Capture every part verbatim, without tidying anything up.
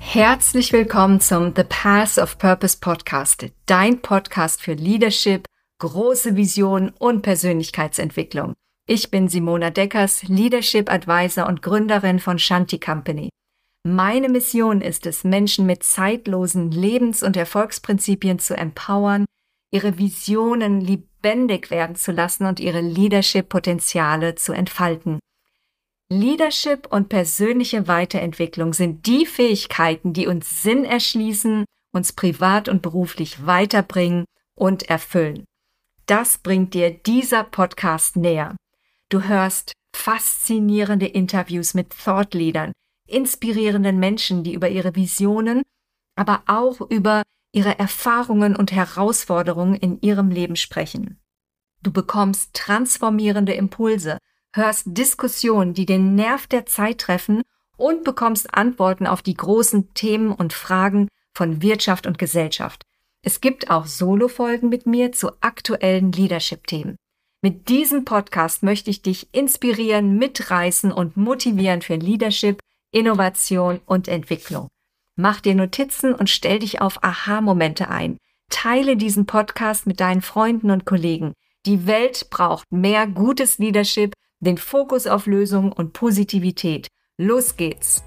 Herzlich willkommen zum The Path of Purpose Podcast, dein Podcast für Leadership, große Visionen und Persönlichkeitsentwicklung. Ich bin Simona Deckers, Leadership Advisor und Gründerin von Shanti Company. Meine Mission ist es, Menschen mit zeitlosen Lebens- und Erfolgsprinzipien zu empowern, ihre Visionen lebendig werden zu lassen und ihre Leadership-Potenziale zu entfalten. Leadership und persönliche Weiterentwicklung sind die Fähigkeiten, die uns Sinn erschließen, uns privat und beruflich weiterbringen und erfüllen. Das bringt dir dieser Podcast näher. Du hörst faszinierende Interviews mit Thought-Leadern, inspirierenden Menschen, die über ihre Visionen, aber auch über ihre Erfahrungen und Herausforderungen in ihrem Leben sprechen. Du bekommst transformierende Impulse, hörst Diskussionen, die den Nerv der Zeit treffen und bekommst Antworten auf die großen Themen und Fragen von Wirtschaft und Gesellschaft. Es gibt auch Solo-Folgen mit mir zu aktuellen Leadership-Themen. Mit diesem Podcast möchte ich dich inspirieren, mitreißen und motivieren für Leadership, Innovation und Entwicklung. Mach dir Notizen und stell dich auf Aha-Momente ein. Teile diesen Podcast mit deinen Freunden und Kollegen. Die Welt braucht mehr gutes Leadership, den Fokus auf Lösungen und Positivität. Los geht's!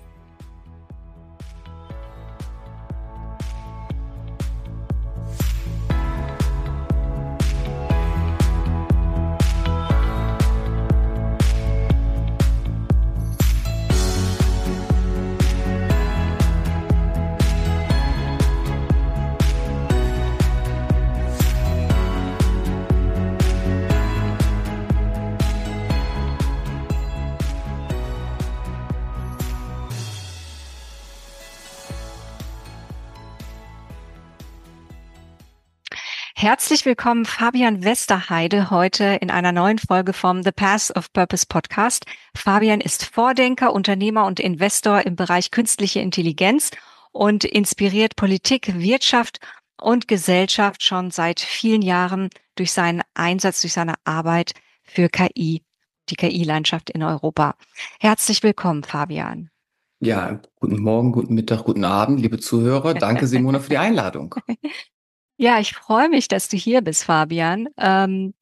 Herzlich willkommen, Fabian Westerheide, heute in einer neuen Folge vom The Path of Purpose Podcast. Fabian ist Vordenker, Unternehmer und Investor im Bereich künstliche Intelligenz und inspiriert Politik, Wirtschaft und Gesellschaft schon seit vielen Jahren durch seinen Einsatz, durch seine Arbeit für K I, die K I-Landschaft in Europa. Herzlich willkommen, Fabian. Ja, guten Morgen, guten Mittag, guten Abend, liebe Zuhörer. Danke, Simona, für die Einladung. Ja, ich freue mich, dass du hier bist, Fabian. Ähm,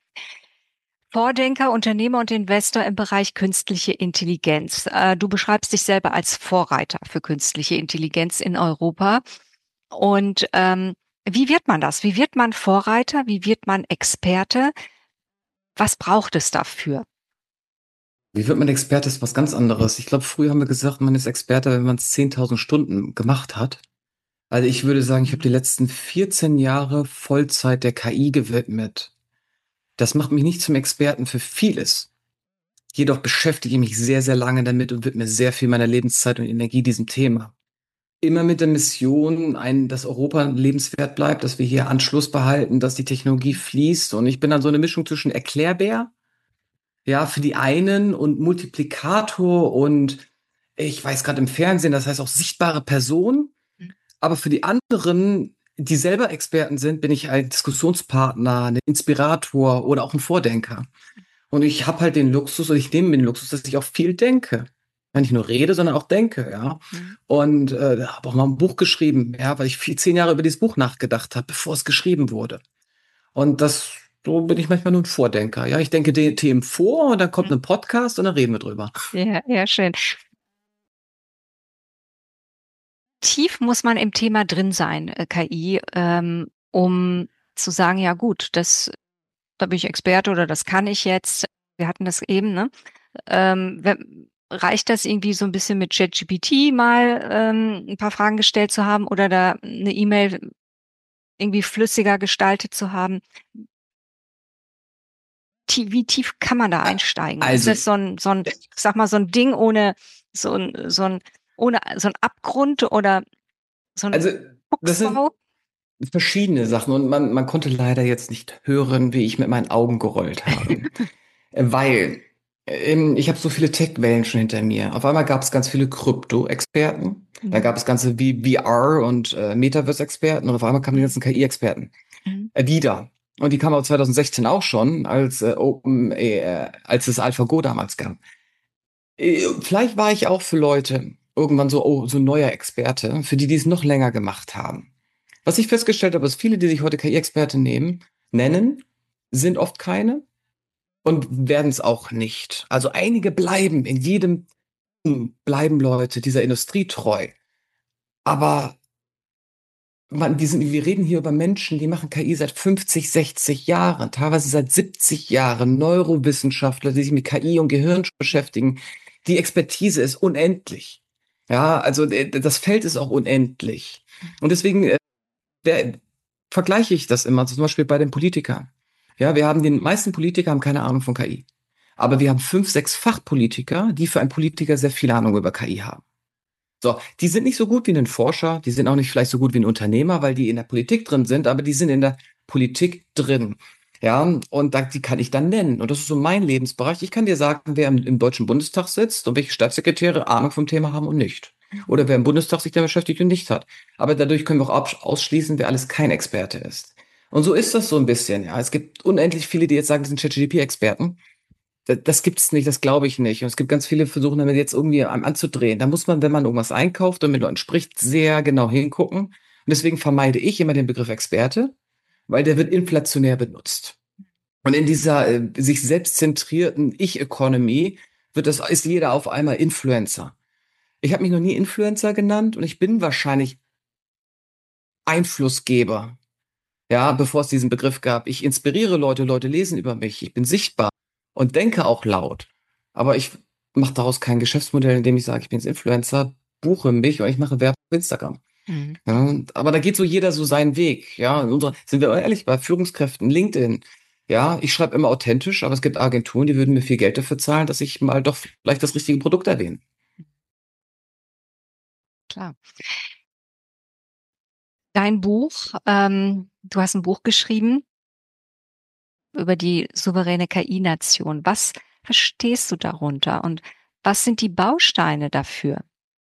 Vordenker, Unternehmer und Investor im Bereich künstliche Intelligenz. Äh, du beschreibst dich selber als Vorreiter für künstliche Intelligenz in Europa. Und ähm, wie wird man das? Wie wird man Vorreiter? Wie wird man Experte? Was braucht es dafür? Wie wird man Experte, ist was ganz anderes. Ich glaube, früher haben wir gesagt, man ist Experte, wenn man es zehntausend Stunden gemacht hat. Also ich würde sagen, ich habe die letzten vierzehn Jahre Vollzeit der K I gewidmet. Das macht mich nicht zum Experten für vieles. Jedoch beschäftige ich mich sehr, sehr lange damit und widme sehr viel meiner Lebenszeit und Energie diesem Thema. Immer mit der Mission, ein, dass Europa lebenswert bleibt, dass wir hier Anschluss behalten, dass die Technologie fließt. Und ich bin dann so eine Mischung zwischen Erklärbär, ja, für die einen und Multiplikator und ich weiß gerade im Fernsehen, das heißt auch sichtbare Person. Aber für die anderen, die selber Experten sind, bin ich ein Diskussionspartner, ein Inspirator oder auch ein Vordenker. Und ich habe halt den Luxus, und ich nehme mir den Luxus, dass ich auch viel denke. Ja, nicht nur rede, sondern auch denke, ja. Mhm. Und äh, habe auch mal ein Buch geschrieben, ja, weil ich viel, zehn Jahre über dieses Buch nachgedacht habe, bevor es geschrieben wurde. Und das, so bin ich manchmal nur ein Vordenker. Ja, ich denke die Themen vor und dann kommt ein Podcast und dann reden wir drüber. Ja, ja, schön. Tief muss man im Thema drin sein, äh, K I, ähm, um zu sagen, ja gut, das, da bin ich Experte oder das kann ich jetzt. Wir hatten das eben, ne? Ähm, wenn, reicht das irgendwie so ein bisschen mit ChatGPT mal ähm, ein paar Fragen gestellt zu haben oder da eine E-Mail irgendwie flüssiger gestaltet zu haben? Tie- Wie tief kann man da einsteigen? Ist Also, das so ein, so ein, ich sag mal, so ein Ding ohne so ein, so ein, ohne so ein Abgrund oder so ein also, das sind Fuchsbau? verschiedene Sachen und man, man konnte leider jetzt nicht hören, wie ich mit meinen Augen gerollt habe. Äh, Weil ähm, ich habe so viele Tech-Wellen schon hinter mir. Auf einmal gab es ganz viele Krypto-Experten. Dann gab es ganze wie V R und äh, Metaverse-Experten und auf einmal kamen die ganzen K I-Experten Mhm. äh, wieder. Und die kamen auch zwanzig sechzehn auch schon, als äh, Open, äh, als es AlphaGo damals gab. Äh, Vielleicht war ich auch für Leute irgendwann so, oh, so ein neuer Experte, für die, die es noch länger gemacht haben. Was ich festgestellt habe, ist, viele, die sich heute K I-Experte nehmen, nennen, sind oft keine und werden es auch nicht. Also einige bleiben in jedem, Team bleiben Leute dieser Industrie treu. Aber man, die sind, wir reden hier über Menschen, die machen K I seit fünfzig, sechzig Jahren, teilweise seit siebzig Jahren, Neurowissenschaftler, die sich mit K I und Gehirn beschäftigen. Die Expertise ist unendlich. Ja, also äh, das Feld ist auch unendlich. Und deswegen äh, der, vergleiche ich das immer, zum Beispiel bei den Politikern. Ja, wir haben den meisten Politiker haben keine Ahnung von K I. Aber wir haben fünf, sechs Fachpolitiker, die für einen Politiker sehr viel Ahnung über K I haben. So, die sind nicht so gut wie ein Forscher, die sind auch nicht vielleicht so gut wie ein Unternehmer, weil die in der Politik drin sind, aber die sind in der Politik drin. Ja, und da, die kann ich dann nennen. Und das ist so mein Lebensbereich. Ich kann dir sagen, wer im, im Deutschen Bundestag sitzt und welche Staatssekretäre Ahnung vom Thema haben und nicht. Oder wer im Bundestag sich damit beschäftigt und nicht hat. Aber dadurch können wir auch absch- ausschließen, wer alles kein Experte ist. Und so ist das so ein bisschen. Ja, es gibt unendlich viele, die jetzt sagen, die sind ChatGPT-Experten. Das, das gibt's nicht, das glaube ich nicht. Und es gibt ganz viele, die versuchen damit jetzt irgendwie an, anzudrehen. Da muss man, wenn man irgendwas einkauft und mit Leuten spricht, sehr genau hingucken. Und deswegen vermeide ich immer den Begriff Experte, weil der wird inflationär benutzt. Und in dieser äh, sich selbst zentrierten Ich-Economy wird das, ist jeder auf einmal Influencer. Ich habe mich noch nie Influencer genannt und ich bin wahrscheinlich Einflussgeber. Ja, bevor es diesen Begriff gab. Ich inspiriere Leute, Leute lesen über mich, ich bin sichtbar und denke auch laut. Aber ich mache daraus kein Geschäftsmodell, indem ich sage, ich bin jetzt Influencer, buche mich und ich mache Werbung auf Instagram. Mhm. Ja, und- aber da geht so jeder so seinen Weg. Ja, in unserer, sind wir ehrlich, bei Führungskräften, LinkedIn. Ja, ich schreibe immer authentisch, aber es gibt Agenturen, die würden mir viel Geld dafür zahlen, dass ich mal doch vielleicht das richtige Produkt erwähne. Klar. Dein Buch, ähm, du hast ein Buch geschrieben über die souveräne K I-Nation. Was verstehst du darunter und was sind die Bausteine dafür?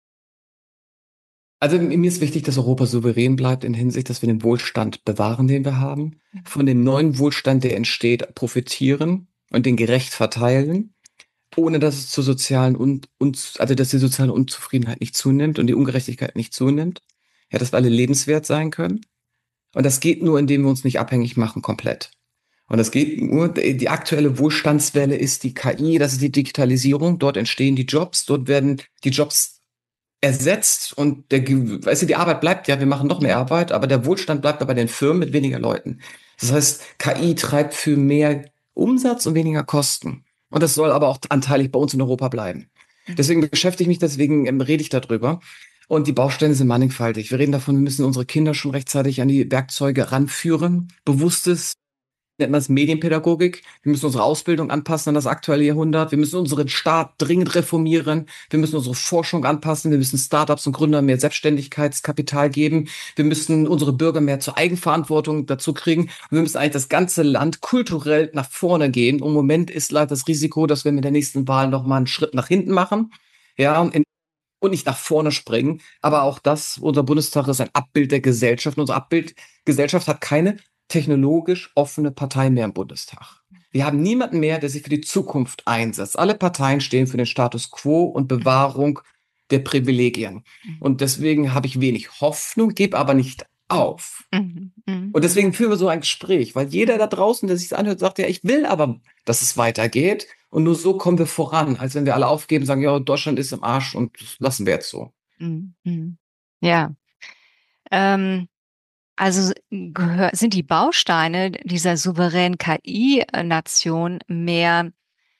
Also mir ist wichtig, dass Europa souverän bleibt in Hinsicht, dass wir den Wohlstand bewahren, den wir haben, von dem neuen Wohlstand, der entsteht, profitieren und den gerecht verteilen, ohne dass es zur sozialen und, und also dass die soziale Unzufriedenheit nicht zunimmt und die Ungerechtigkeit nicht zunimmt. Ja, dass wir alle lebenswert sein können. Und das geht nur, indem wir uns nicht abhängig machen komplett. Und das geht nur, die aktuelle Wohlstandswelle ist die K I, das ist die Digitalisierung. Dort entstehen die Jobs, dort werden die Jobs ersetzt und der, Ge- weißt du, die Arbeit bleibt ja, wir machen noch mehr Arbeit, aber der Wohlstand bleibt aber bei den Firmen mit weniger Leuten. Das heißt, K I treibt für mehr Umsatz und weniger Kosten. Und das soll aber auch anteilig bei uns in Europa bleiben. Deswegen beschäftige ich mich, deswegen ähm, rede ich darüber. Und die Bausteine sind mannigfaltig. Wir reden davon, wir müssen unsere Kinder schon rechtzeitig an die Werkzeuge ranführen. Bewusstes nennt man es Medienpädagogik. Wir müssen unsere Ausbildung anpassen an das aktuelle Jahrhundert. Wir müssen unseren Staat dringend reformieren. Wir müssen unsere Forschung anpassen. Wir müssen Startups und Gründern mehr Selbstständigkeitskapital geben. Wir müssen unsere Bürger mehr zur Eigenverantwortung dazu kriegen. Und wir müssen eigentlich das ganze Land kulturell nach vorne gehen. Und im Moment ist leider das Risiko, dass wir mit der nächsten Wahl noch mal einen Schritt nach hinten machen. Ja, und in und nicht nach vorne springen. Aber auch das, unser Bundestag ist ein Abbild der Gesellschaft. Und unsere Abbild Gesellschaft hat keine technologisch offene Partei mehr im Bundestag. Wir haben niemanden mehr, der sich für die Zukunft einsetzt. Alle Parteien stehen für den Status quo und Bewahrung der Privilegien. Und deswegen habe ich wenig Hoffnung, gebe aber nicht auf. Mhm. Mhm. Und deswegen führen wir so ein Gespräch, weil jeder da draußen, der sich das anhört, sagt, ja, ich will aber, dass es weitergeht. Und nur so kommen wir voran, als wenn wir alle aufgeben, sagen, ja, Deutschland ist im Arsch und das lassen wir jetzt so. Mhm. Mhm. Ja, ähm, also gehör, sind die Bausteine dieser souveränen K I-Nation mehr,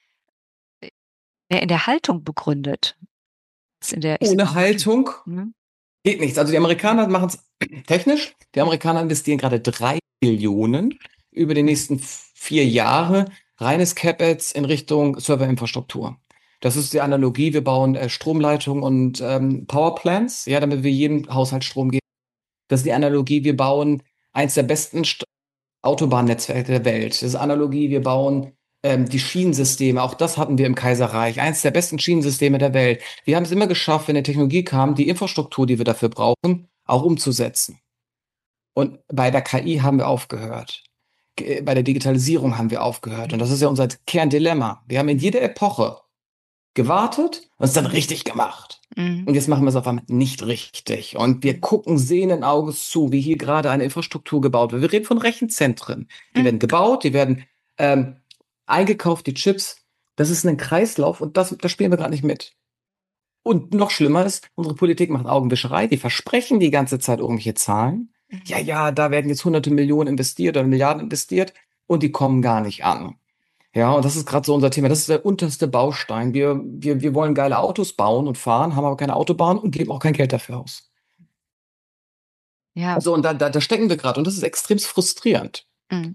mehr in der Haltung begründet als in der, ich sag Ohne mal, Politik? Haltung Mhm. geht nichts. Also die Amerikaner machen es technisch. Die Amerikaner investieren gerade drei Billionen über die nächsten vier Jahre reines CapEx in Richtung Serverinfrastruktur. Das ist die Analogie. Wir bauen äh, Stromleitungen und ähm, Powerplants, ja, damit wir jedem Haushalt Strom geben. Das ist die Analogie. Wir bauen eins der besten St Autobahnnetzwerke der Welt. Das ist Analogie. Wir bauen ähm, die Schienensysteme. Auch das hatten wir im Kaiserreich. Eins der besten Schienensysteme der Welt. Wir haben es immer geschafft, wenn eine Technologie kam, die Infrastruktur, die wir dafür brauchen, auch umzusetzen. Und bei der K I haben wir aufgehört. Ge- Bei der Digitalisierung haben wir aufgehört. Und das ist ja unser Kerndilemma. Wir haben in jeder Epoche gewartet und es dann richtig gemacht. Mhm. Und jetzt machen wir es auf einmal nicht richtig. Und wir gucken sehenden Auges zu, wie hier gerade eine Infrastruktur gebaut wird. Wir reden von Rechenzentren. Die Mhm. werden gebaut, die werden ähm, eingekauft, die Chips. Das ist ein Kreislauf und das, das spielen wir gerade nicht mit. Und noch schlimmer ist, unsere Politik macht Augenwischerei. Die versprechen die ganze Zeit irgendwelche Zahlen. Mhm. Ja, ja, da werden jetzt hunderte Millionen investiert oder Milliarden investiert und die kommen gar nicht an. Ja, und das ist gerade so unser Thema. Das ist der unterste Baustein. Wir, wir, wir wollen geile Autos bauen und fahren, haben aber keine Autobahn und geben auch kein Geld dafür aus. Ja. Also, und da, da, da stecken wir gerade und das ist extrem frustrierend. Mhm.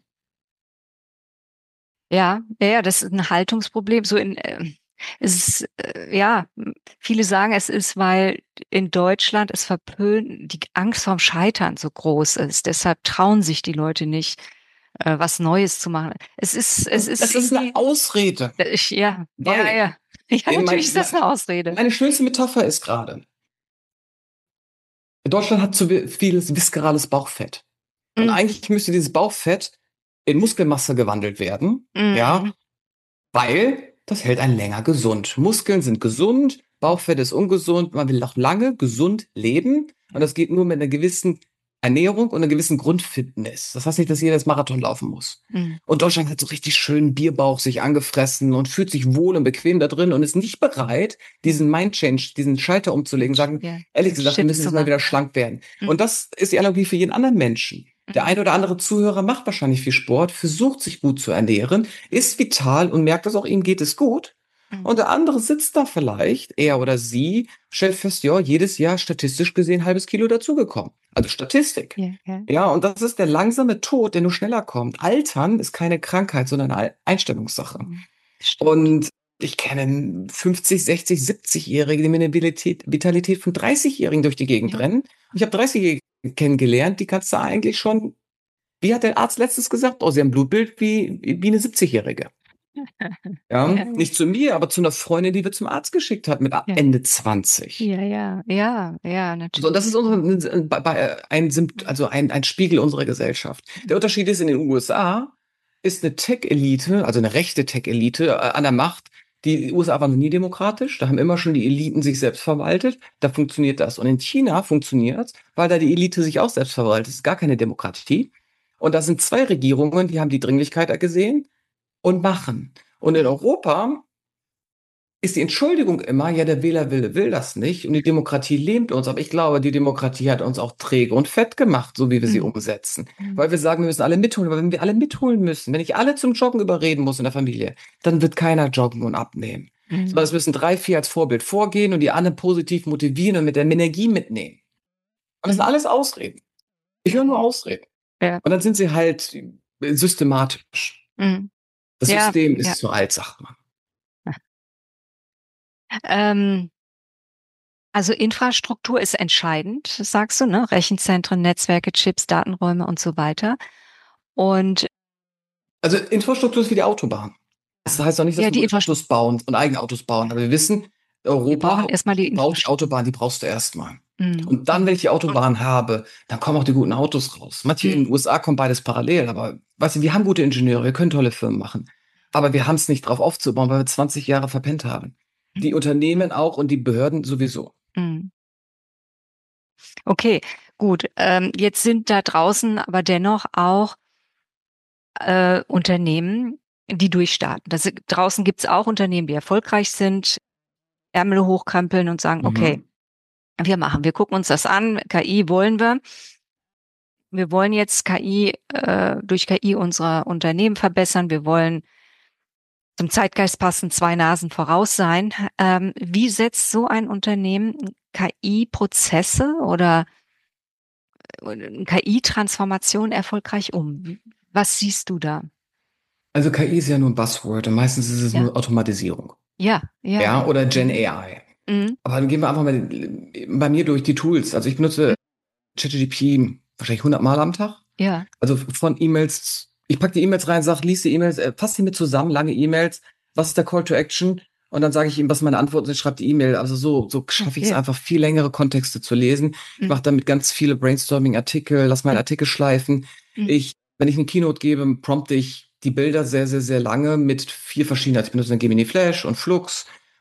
Ja, ja, ja, das ist ein Haltungsproblem. So in, äh, es ist, äh, ja, viele sagen, es ist, weil in Deutschland es verpönt, die Angst vorm Scheitern so groß ist. Deshalb trauen sich die Leute nicht, äh, was Neues zu machen. Es ist, es ist, Das ist eine irgendwie- Ausrede. ich, ja, Weil ja, ja. Ja, in mein- natürlich ist das eine Ausrede. Meine schönste Metapher ist gerade, Deutschland hat zu vieles viscerales Bauchfett. Und Mhm. eigentlich müsste dieses Bauchfett in Muskelmasse gewandelt werden, Mhm. ja, weil das hält einen länger gesund. Muskeln sind gesund, Bauchfett ist ungesund, man will noch lange gesund leben und das geht nur mit einer gewissen Ernährung und einer gewissen Grundfitness. Das heißt nicht, dass jeder das Marathon laufen muss. Mhm. Und Deutschland hat so richtig schön Bierbauch sich angefressen und fühlt sich wohl und bequem da drin und ist nicht bereit, diesen Mind-Change, diesen Schalter umzulegen, sagen, Ja. ehrlich gesagt, wir Shift müssen zu jetzt mal machen. wieder schlank werden. Mhm. Und das ist die Analogie für jeden anderen Menschen. Der Mhm. ein oder andere Zuhörer macht wahrscheinlich viel Sport, versucht sich gut zu ernähren, ist vital und merkt, dass auch ihm geht es gut. Mhm. Und der andere sitzt da vielleicht, er oder sie, stellt fest, ja, jedes Jahr statistisch gesehen ein halbes Kilo dazugekommen. Also Statistik. Ja, ja. Ja, und das ist der langsame Tod, der nur schneller kommt. Altern ist keine Krankheit, sondern eine Einstellungssache. Mhm. Stimmt. Und ich kenne fünfzig, sechzig, siebzig-Jährige, die mit einer Vitalität, Vitalität von dreißig-Jährigen durch die Gegend Ja. rennen. Ich habe dreißig-Jährige kennengelernt, die kannst du eigentlich schon, wie hat der Arzt letztes gesagt? Oh, sie haben ein Blutbild wie, wie eine siebzig-Jährige. Ja, Ja. nicht zu mir, aber zu einer Freundin, die wir zum Arzt geschickt hat mit Ende zwanzig. Ja, ja, ja, ja, natürlich. So, und das ist unsere, bei- bei- ein, Sympt- also ein, ein Spiegel unserer Gesellschaft. Der Unterschied ist, in den U S A ist eine Tech-Elite, also eine rechte Tech-Elite äh, an der Macht. Die U S A waren noch nie demokratisch, da haben immer schon die Eliten sich selbst verwaltet, da funktioniert das. Und in China funktioniert es, weil da die Elite sich auch selbst verwaltet. Es ist gar keine Demokratie. Und da sind zwei Regierungen, die haben die Dringlichkeit gesehen und machen. Und in Europa ist die Entschuldigung immer, ja, der Wähler will, will das nicht und die Demokratie lähmt uns. Aber ich glaube, die Demokratie hat uns auch träge und fett gemacht, so wie wir sie Mhm. umsetzen. Mhm. Weil wir sagen, wir müssen alle mitholen. Aber wenn wir alle mitholen müssen, wenn ich alle zum Joggen überreden muss in der Familie, dann wird keiner joggen und abnehmen. Mhm. Sondern es müssen drei, vier als Vorbild vorgehen und die anderen positiv motivieren und mit der Energie mitnehmen. Und das sind alles Ausreden. Ich höre nur Ausreden. Ja. Und dann sind sie halt systematisch. Mhm. Das Ja, System ist ja. zu alt, sagt man. Ähm, also Infrastruktur ist entscheidend, sagst du, ne? Rechenzentren, Netzwerke, Chips, Datenräume und so weiter. Und Also Infrastruktur ist wie die Autobahn. Das heißt auch nicht, dass ja, wir die gute Infrastruktur. Autos bauen und eigene Autos bauen. Aber wir wissen, Wir Europa brauchen erstmal die braucht die Infrastruktur. Autobahn, die brauchst du erstmal. Mhm. Und dann, wenn ich die Autobahn habe, dann kommen auch die guten Autos raus. Manche in Mhm. den U S A kommt beides parallel, aber weißt du, wir haben gute Ingenieure, wir können tolle Firmen machen. Aber wir haben es nicht drauf aufzubauen, weil wir zwanzig Jahre verpennt haben. Die Unternehmen auch und die Behörden sowieso. Mhm. Okay, gut. Ähm, jetzt sind da draußen aber dennoch auch äh, Unternehmen, die durchstarten. Das, draußen gibt's auch Unternehmen, die erfolgreich sind, Ärmel hochkrempeln und sagen, okay, Mhm. wir machen, wir gucken uns das an, K I wollen wir. Wir wollen jetzt K I, äh, durch K I unsere Unternehmen verbessern. Wir wollen zum Zeitgeist passen, zwei Nasen voraus sein. Ähm, wie setzt so ein Unternehmen K I-Prozesse oder K I-Transformation erfolgreich um? Was siehst du da? Also K I ist ja nur ein Buzzword und meistens ist es Ja. nur Automatisierung. Ja, ja. Ja, oder Gen A I. Mhm. Aber dann gehen wir einfach mal bei mir durch die Tools. Also ich benutze ChatGPT wahrscheinlich hundert Mal am Tag. Ja. Also von E-Mails, ich packe die E-Mails rein, sage, lies die E-Mails, äh, fass die mit zusammen, lange E-Mails, was ist der Call to Action? Und dann sage ich ihm, was meine Antworten sind, schreibt die E-Mail. Also so, so schaffe ich es Okay. einfach, viel längere Kontexte zu lesen. Ich Mhm. mache damit ganz viele Brainstorming-Artikel, lass meinen Mhm. Artikel schleifen. Mhm. Ich, wenn ich eine Keynote gebe, prompte ich die Bilder sehr, sehr, sehr lange mit vier verschiedenen. Ich benutze dann Gemini Flash und Flux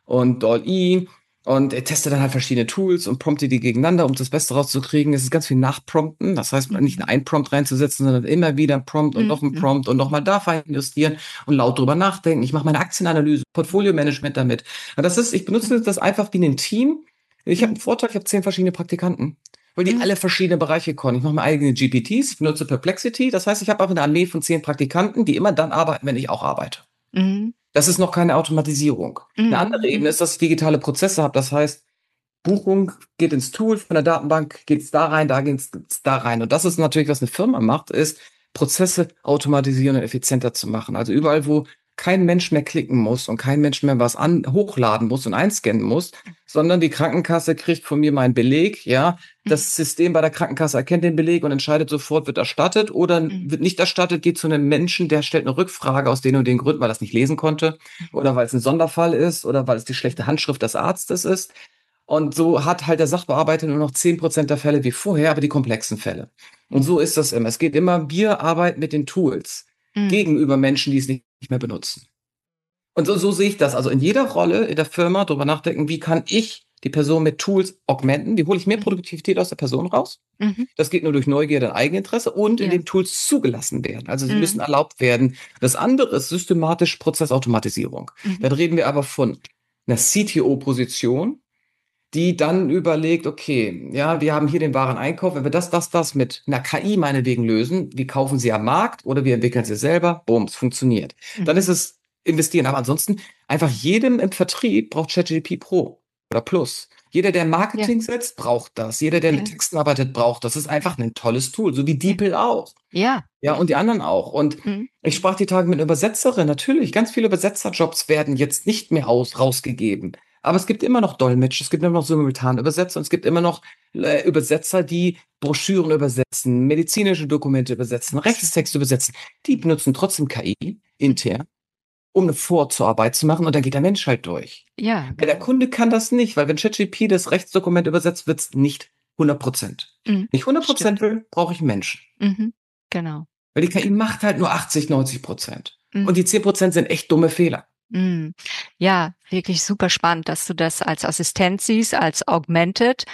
und D A L L-E und er testet dann halt verschiedene Tools und promptet die gegeneinander, um das Beste rauszukriegen. Es ist ganz viel Nachprompten, das heißt, nicht nur ein Prompt reinzusetzen, sondern immer wieder ein Prompt und noch ein Mhm. Prompt und nochmal da fein justieren und laut drüber nachdenken. Ich mache meine Aktienanalyse, Portfolio-Management damit. Und das ist, ich benutze das einfach wie ein Team. Ich habe einen Vorteil, ich habe zehn verschiedene Praktikanten, weil die Mhm. alle verschiedene Bereiche können. Ich mache meine eigenen G P Ts, ich benutze Perplexity. Das heißt, ich habe auch eine Armee von zehn Praktikanten, die immer dann arbeiten, wenn ich auch arbeite. Mhm. Das ist noch keine Automatisierung. Eine andere Ebene Mhm. ist, dass ich digitale Prozesse habe. Das heißt, Buchung geht ins Tool, von der Datenbank geht es da rein, da geht es da rein. Und das ist natürlich, was eine Firma macht, ist, Prozesse automatisieren und effizienter zu machen. Also überall, wo kein Mensch mehr klicken muss und kein Mensch mehr was an, hochladen muss und einscannen muss, sondern die Krankenkasse kriegt von mir meinen Beleg, ja. Mhm. Das System bei der Krankenkasse erkennt den Beleg und entscheidet sofort, wird erstattet oder Mhm. wird nicht erstattet, geht zu einem Menschen, der stellt eine Rückfrage aus den und den Gründen, weil er es nicht lesen konnte oder weil es ein Sonderfall ist oder weil es die schlechte Handschrift des Arztes ist. Und so hat halt der Sachbearbeiter nur noch zehn Prozent der Fälle wie vorher, aber die komplexen Fälle. Und so ist das immer. Es geht immer, wir arbeiten mit den Tools Mhm. gegenüber Menschen, die es nicht mehr benutzen. Und so, so sehe ich das. Also in jeder Rolle in der Firma drüber nachdenken, wie kann ich die Person mit Tools augmenten? Wie hole ich mehr Mhm. Produktivität aus der Person raus? Mhm. Das geht nur durch Neugierde und Eigeninteresse und Ja. indem Tools zugelassen werden. Also sie müssen Mhm. erlaubt werden. Das andere ist systematisch Prozessautomatisierung. Mhm. Dann reden wir aber von einer C T O-Position, die dann überlegt, okay, ja, wir haben hier den Wareneinkauf, wenn wir das, das, das mit einer K I meinetwegen lösen, wir kaufen sie am Markt oder wir entwickeln sie selber, boom, es funktioniert. Dann ist Mhm. es investieren. Aber ansonsten einfach jedem im Vertrieb braucht ChatGPT Pro oder Plus. Jeder, der Ja. Marketing setzt, braucht das. Jeder, der mit Ja. Texten arbeitet, braucht das. Das ist einfach ein tolles Tool, so wie Ja. DeepL auch. Ja. Ja, und die anderen auch. Und Mhm. ich sprach die Tage mit einer Übersetzerin. Natürlich, ganz viele Übersetzerjobs werden jetzt nicht mehr aus, rausgegeben. Aber es gibt immer noch Dolmetsch, es gibt immer noch Simultanübersetzer und es gibt immer noch äh, Übersetzer, die Broschüren übersetzen, medizinische Dokumente übersetzen, Rechtstexte übersetzen. Die benutzen trotzdem K I intern, um eine Vorzuarbeit zu machen und dann geht der Mensch halt durch. Ja, Weil der genau. Kunde kann das nicht, weil wenn ChatGPT das Rechtsdokument übersetzt, wird es nicht hundert Prozent. Mhm. Wenn ich hundert Stimmt. Prozent will, brauche ich einen Menschen. Mhm. Genau. Weil die K I macht halt nur achtzig, neunzig Prozent. Und Mhm. die zehn Prozent sind echt dumme Fehler. Mhm. Ja, wirklich super spannend, dass du das als Assistent siehst, als Augmented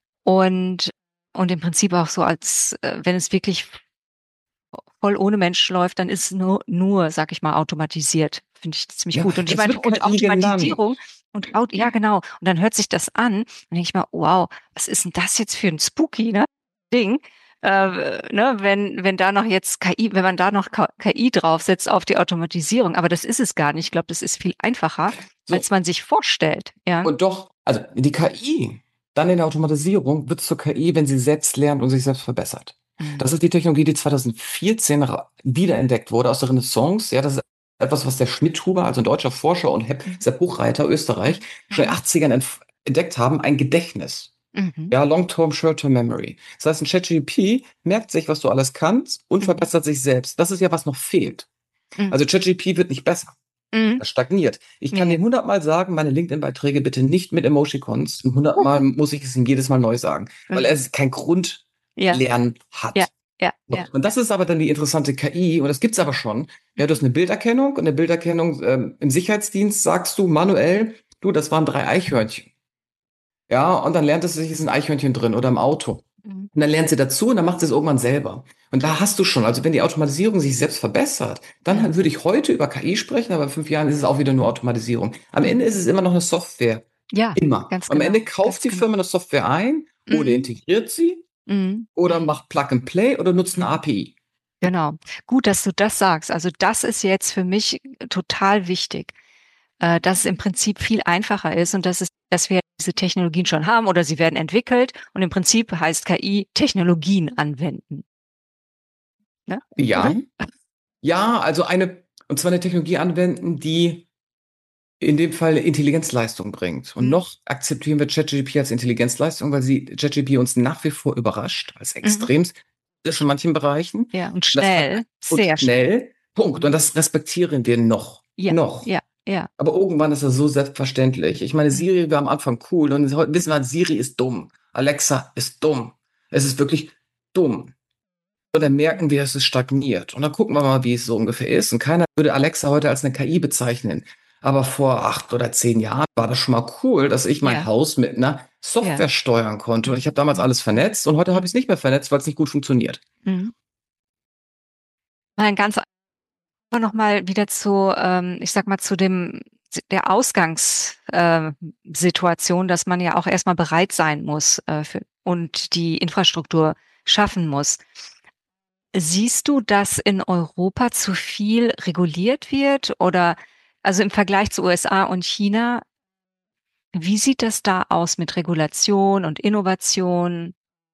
und und im Prinzip auch so als, äh, wenn es wirklich voll ohne Mensch läuft, dann ist es nur nur, sage ich mal, automatisiert. Finde ich ziemlich Ja, gut. Und ich es meine, wird und K I genannt. Automatisierung und Aut ja genau. Und dann hört sich das an, dann denke ich mal: „Wow, was ist 'n das jetzt für 'n spooky, ne, Ding?“ Äh, ne, wenn wenn da noch jetzt K I wenn man da noch K KI draufsetzt auf die Automatisierung, aber das ist es gar nicht. Ich glaube, das ist viel einfacher, So, als man sich vorstellt, ja. und doch, also die K I, dann in der Automatisierung, wird zur K I, wenn sie selbst lernt und sich selbst verbessert. Mhm. Das ist die Technologie, die zwanzig vierzehn ra- wiederentdeckt wurde aus der Renaissance. Ja, das ist etwas, was der Schmidhuber, also ein deutscher Forscher und Hep- Mhm. Sepp Hochreiter, Österreich, Mhm. schon in Mhm. den achtzigern entf- entdeckt haben, ein Gedächtnis. Mhm. Ja, Long-Term, Short-Term Memory. Das heißt, ein ChatGPT merkt sich, was du alles kannst und Mhm. verbessert sich selbst. Das ist ja, was noch fehlt. Mhm. Also ChatGPT wird nicht besser. Mhm. Das stagniert. Ich Ja, kann ja. dem hundertmal sagen, meine LinkedIn-Beiträge bitte nicht mit Emojicons. Und hundertmal muss ich es ihm jedes Mal neu sagen, weil Mhm. er kein Ja, Grundlernen ja, hat. ja, So, ja. und das ist aber dann die interessante K I, und das gibt's aber schon. Ja, du hast eine Bilderkennung und eine Bilderkennung ähm, im Sicherheitsdienst sagst du manuell, du, das waren drei Eichhörnchen. Ja, und dann lernt es sich, ist ein Eichhörnchen drin oder im Auto. Mhm. Und dann lernt sie dazu und dann macht sie es irgendwann selber. Und da hast du schon, also wenn die Automatisierung sich selbst verbessert, dann Mhm. halt würde ich heute über K I sprechen, aber in fünf Jahren ist es auch wieder nur Automatisierung. Am Mhm. Ende ist es immer noch eine Software. Ja, Immer. ganz Am Ende genau, kauft ganz die genau. Firma eine Software ein oder Mhm. integriert sie Mhm. oder macht Plug and Play oder nutzt eine Mhm. A P I. Genau. Gut, dass du das sagst. Also, das ist jetzt für mich total wichtig, äh, dass es im Prinzip viel einfacher ist und dass es dass wir diese Technologien schon haben oder sie werden entwickelt und im Prinzip heißt K I Technologien anwenden, ne? Oder? Ja, ja, also eine, und zwar eine Technologie anwenden, die in dem Fall Intelligenzleistung bringt. Und Mhm. noch akzeptieren wir ChatGPT als Intelligenzleistung, weil sie ChatGPT uns nach wie vor überrascht, als Mhm. extremst ist in manchen Bereichen. Ja, und Das hat, schnell, und sehr schnell. schnell, Punkt. Und Mhm. das respektieren wir noch. Ja, Noch. ja, ja. Aber irgendwann ist das so selbstverständlich. Ich meine, Mhm. Siri war am Anfang cool und heute wissen wir, Siri ist dumm. Alexa ist dumm. Es ist wirklich dumm. Und dann merken wir, es ist stagniert. Und dann gucken wir mal, wie es so ungefähr ist. Und keiner würde Alexa heute als eine K I bezeichnen. Aber vor acht oder zehn Jahren war das schon mal cool, dass ich mein Ja. Haus mit einer Software Ja. steuern konnte. Und ich habe damals alles vernetzt und heute habe ich es nicht mehr vernetzt, weil es nicht gut funktioniert. Mhm. Mal ein ganz noch mal wieder zu, ähm, ich sag mal, zu dem der Ausgangssituation, äh, Situation, dass man ja auch erst mal bereit sein muss, äh, für und die Infrastruktur schaffen muss. Siehst du, dass in Europa zu viel reguliert wird oder also im Vergleich zu U S A und China, wie sieht das da aus mit Regulation und Innovation?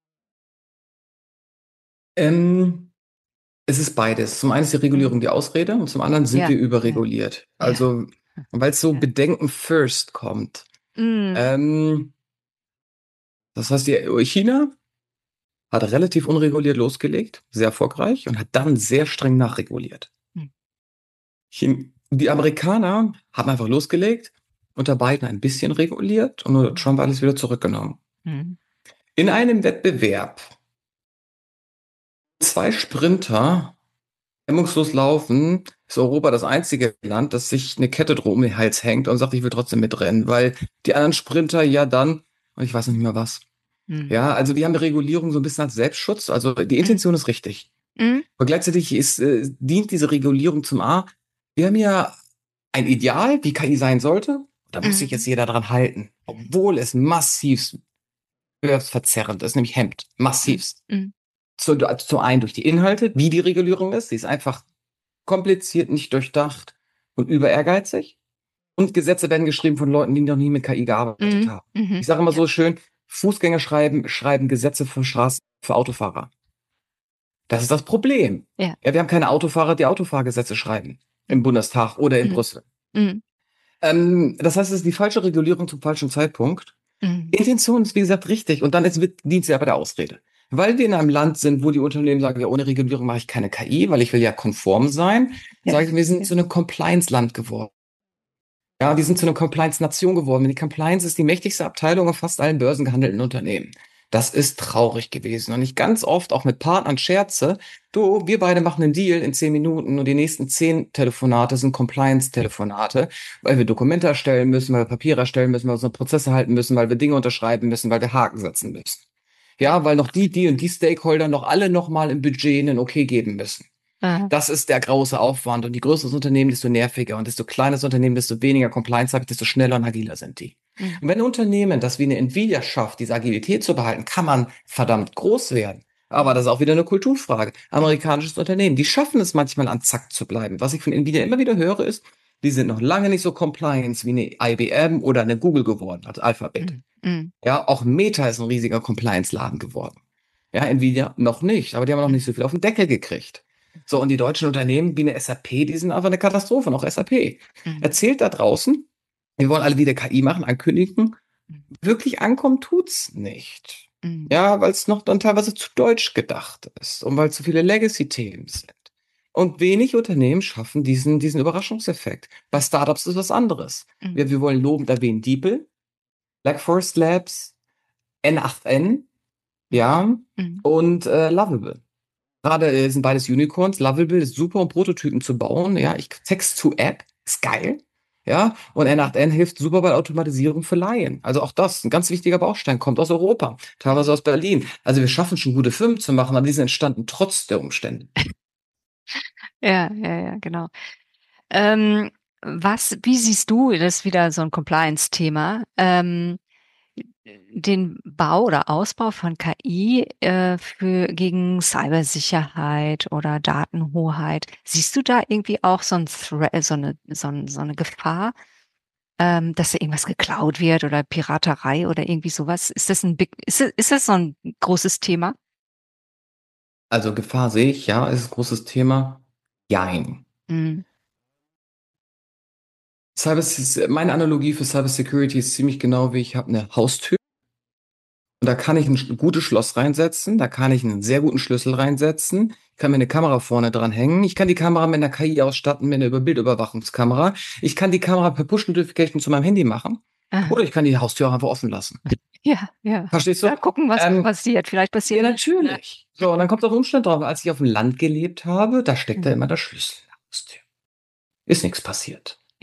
Ähm, es ist beides. Zum einen ist die Mhm. Regulierung die Ausrede und zum anderen sind Ja, wir ja, überreguliert. ja, Also, weil es so ja. Bedenken first kommt. Mhm. Ähm, das heißt, die China hat relativ unreguliert losgelegt, sehr erfolgreich und hat dann sehr streng nachreguliert. Mhm. Chin die Amerikaner haben einfach losgelegt, unter Biden ein bisschen reguliert und unter Trump alles wieder zurückgenommen. Mhm. In einem Wettbewerb zwei Sprinter hemmungslos laufen, ist Europa das einzige Land, das sich eine Kette drum um den Hals hängt und sagt, ich will trotzdem mitrennen, weil die anderen Sprinter ja dann, und ich weiß nicht mehr was. Mhm. Ja, also die haben die Regulierung so ein bisschen als Selbstschutz. Also die Mhm. Intention ist richtig. Mhm. Aber gleichzeitig ist, äh, dient diese Regulierung zum A. Wir haben ja ein Ideal, wie K I sein sollte. Da muss sich jetzt Mhm. jeder dran halten. Obwohl es massivst wettbewerbsverzerrend ist, nämlich hemmt. Mhm. Massivst. Mhm. Zu, zum einen durch die Inhalte, wie die Regulierung ist. Sie ist einfach kompliziert, nicht durchdacht und über ehrgeizig. Und Gesetze werden geschrieben von Leuten, die noch nie mit K I gearbeitet Mhm. haben. Mhm. Ich sage immer Ja, so schön, Fußgänger schreiben, schreiben Gesetze für Straßen für Autofahrer. Das ist das Problem. ja. Ja, wir haben keine Autofahrer, die Autofahrgesetze schreiben. Im Bundestag oder in Mhm. Brüssel. Mhm. Ähm, das heißt, es ist die falsche Regulierung zum falschen Zeitpunkt. Mhm. Intention ist, wie gesagt, richtig. Und dann ist, wird, dient sie aber der Ausrede. Weil wir in einem Land sind, wo die Unternehmen sagen, ja, ohne Regulierung mache ich keine K I, weil ich will ja konform sein, Ja, sage ich, wir sind ja. zu einem Compliance-Land geworden. Ja, wir sind zu einer Compliance-Nation geworden. Die Compliance ist die mächtigste Abteilung auf fast allen börsengehandelten Unternehmen. Das ist traurig gewesen. Und ich ganz oft auch mit Partnern scherze, du, wir beide machen einen Deal in zehn Minuten und die nächsten zehn Telefonate sind Compliance-Telefonate, weil wir Dokumente erstellen müssen, weil wir Papiere erstellen müssen, weil wir unsere Prozesse halten müssen, weil wir Dinge unterschreiben müssen, weil wir Haken setzen müssen. Ja, weil noch die, die und die Stakeholder noch alle noch mal im Budget einen Okay geben müssen. Aha. Das ist der große Aufwand. Und je größer das Unternehmen, desto nerviger. Und desto kleiner das Unternehmen, desto weniger Compliance habe ich, desto schneller und agiler sind die. Mhm. Und wenn ein Unternehmen das wie eine Nvidia schafft, diese Agilität zu behalten, kann man verdammt groß werden. Aber das ist auch wieder eine Kulturfrage. Amerikanisches Unternehmen, die schaffen es manchmal an Zack zu bleiben. Was ich von Nvidia immer wieder höre, ist, die sind noch lange nicht so compliance wie eine I B M oder eine Google geworden, als Alphabet. Mhm. Mhm. Ja, auch Meta ist ein riesiger Compliance-Laden geworden. Ja, Nvidia noch nicht, aber die haben noch nicht so viel auf den Deckel gekriegt. So, und die deutschen Unternehmen wie eine S A P, die sind einfach eine Katastrophe, noch S A P. Mhm. Erzählt da draußen, wir wollen alle wieder K I machen, ankündigen. Mhm. Wirklich ankommen tut's nicht. Mhm. Ja, weil es noch dann teilweise zu deutsch gedacht ist und weil zu viele Legacy-Themen sind. Und wenig Unternehmen schaffen diesen, diesen Überraschungseffekt. Bei Startups ist was anderes. Mhm. Wir, wir wollen lobend erwähnen, DeepL, Black Forest Labs, N acht N, ja, Mhm. und äh, Lovable. Gerade äh, sind beides Unicorns. Lovable ist super, um Prototypen zu bauen. Ja, ich Text to App ist geil. Ja, und N acht N hilft super bei Automatisierung für Laien. Also auch das, ein ganz wichtiger Baustein, kommt aus Europa, teilweise aus Berlin. Also wir schaffen schon gute Firmen zu machen, aber die sind entstanden trotz der Umstände. Ja, ja, ja, genau. Ähm, was, wie siehst du, das ist wieder so ein Compliance-Thema, ähm, den Bau oder Ausbau von K I äh, für gegen Cybersicherheit oder Datenhoheit? Siehst du da irgendwie auch so ein Thre so eine so 'n so 'ne Gefahr, ähm, dass da irgendwas geklaut wird oder Piraterei oder irgendwie sowas? Ist das ein big ist das ist das so ein großes Thema? Also Gefahr sehe ich, ja, ist ein großes Thema. Jein. Mhm. Cyber, meine Analogie für Cybersecurity ist ziemlich genau wie ich habe eine Haustür. Und da kann ich ein sch- gutes Schloss reinsetzen, da kann ich einen sehr guten Schlüssel reinsetzen, ich kann mir eine Kamera vorne dran hängen, ich kann die Kamera mit einer K I ausstatten, mit einer Über- Bildüberwachungskamera, ich kann die Kamera per Push-Notification zu meinem Handy machen Aha. oder ich kann die Haustür auch einfach offen lassen. Ja, ja. Verstehst du? Ja, gucken, was Ähm, passiert. Vielleicht ja, passiert nichts, ne? natürlich. So, und dann kommt auch ein Umstand drauf. Als ich auf dem Land gelebt habe, da steckt da Mhm. immer der Schlüssel in der Haustür. Ist nichts passiert. Ja.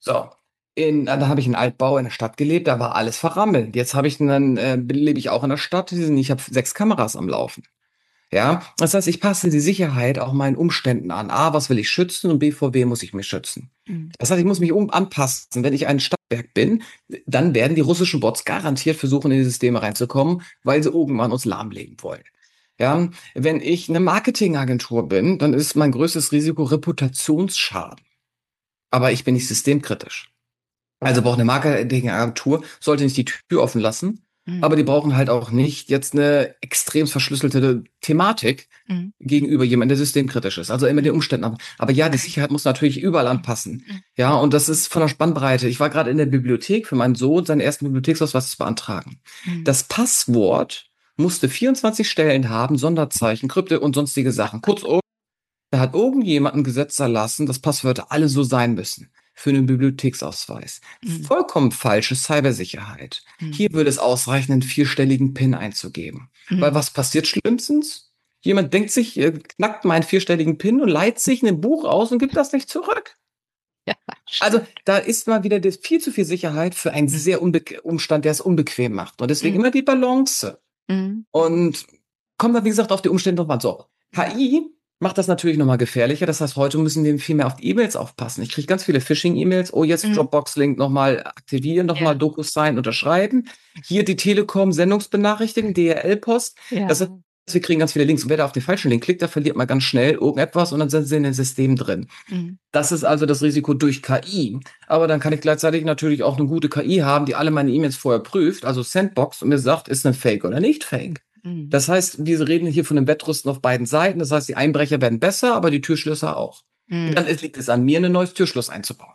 So. In, da habe ich in Altbau in der Stadt gelebt, da war alles verrammelt. Jetzt habe ich dann, äh, lebe ich auch in der Stadt, ich habe sechs Kameras am Laufen. Ja, das heißt, ich passe die Sicherheit auch meinen Umständen an. A, was will ich schützen und B, vor wem muss ich mich schützen? Mhm. Das heißt, ich muss mich um anpassen. Wenn ich ein Stadtwerk bin, dann werden die russischen Bots garantiert versuchen, in die Systeme reinzukommen, weil sie irgendwann uns lahmlegen wollen. Ja, wenn ich eine Marketingagentur bin, dann ist mein größtes Risiko Reputationsschaden. Aber ich bin nicht systemkritisch. Also braucht eine Marketingagentur, sollte nicht die Tür offen lassen, Mhm. aber die brauchen halt auch nicht jetzt eine extrem verschlüsselte Thematik Mhm. gegenüber jemandem, der systemkritisch ist. Also immer den Umständen ab. Aber ja, die Okay. Sicherheit muss natürlich überall Mhm. anpassen. Mhm. Ja, und das ist von der Spannbreite. Ich war gerade in der Bibliothek für meinen Sohn, seinen ersten Bibliotheksausweis zu beantragen. Mhm. Das Passwort musste vierundzwanzig Stellen haben, Sonderzeichen, Krypte und sonstige Sachen. Kurzum, da hat irgendjemand ein Gesetz erlassen, dass Passwörter alle so sein müssen. Für einen Bibliotheksausweis. Mhm. Vollkommen falsche Cybersicherheit. Mhm. Hier würde es ausreichen, einen vierstelligen PIN einzugeben. Weil Mhm. was passiert schlimmstens? Jemand denkt sich, äh, knackt meinen vierstelligen PIN und leiht sich ein Buch aus und gibt das nicht zurück. Ja, Also stimmt. da ist mal wieder das viel zu viel Sicherheit für einen Mhm. sehr unbe Umstand, der es unbequem macht. Und deswegen Mhm. immer die Balance. Mhm. Und kommen wir, wie gesagt, auf die Umstände nochmal. So, Mhm. K I macht das natürlich nochmal gefährlicher. Das heißt, heute müssen wir viel mehr auf die E-Mails aufpassen. Ich kriege ganz viele Phishing-E-Mails. Oh, jetzt Mhm. Dropbox-Link nochmal aktivieren, Ja. nochmal DocuSign unterschreiben. Hier die Telekom Sendungsbenachrichtigung, D H L-Post. Ja. Das heißt, wir kriegen ganz viele Links. Und wer da auf den falschen Link klickt, da verliert man ganz schnell irgendetwas und dann sind sie in den System drin. Mhm. Das ist also das Risiko durch K I. Aber dann kann ich gleichzeitig natürlich auch eine gute K I haben, die alle meine E-Mails vorher prüft, also Sandbox, und mir sagt, ist eine Fake oder nicht Fake. Mhm. Das heißt, wir reden hier von einem Wettrüsten auf beiden Seiten. Das heißt, die Einbrecher werden besser, aber die Türschlösser auch. Und Mhm. dann liegt es an mir, ein neues Türschloss einzubauen.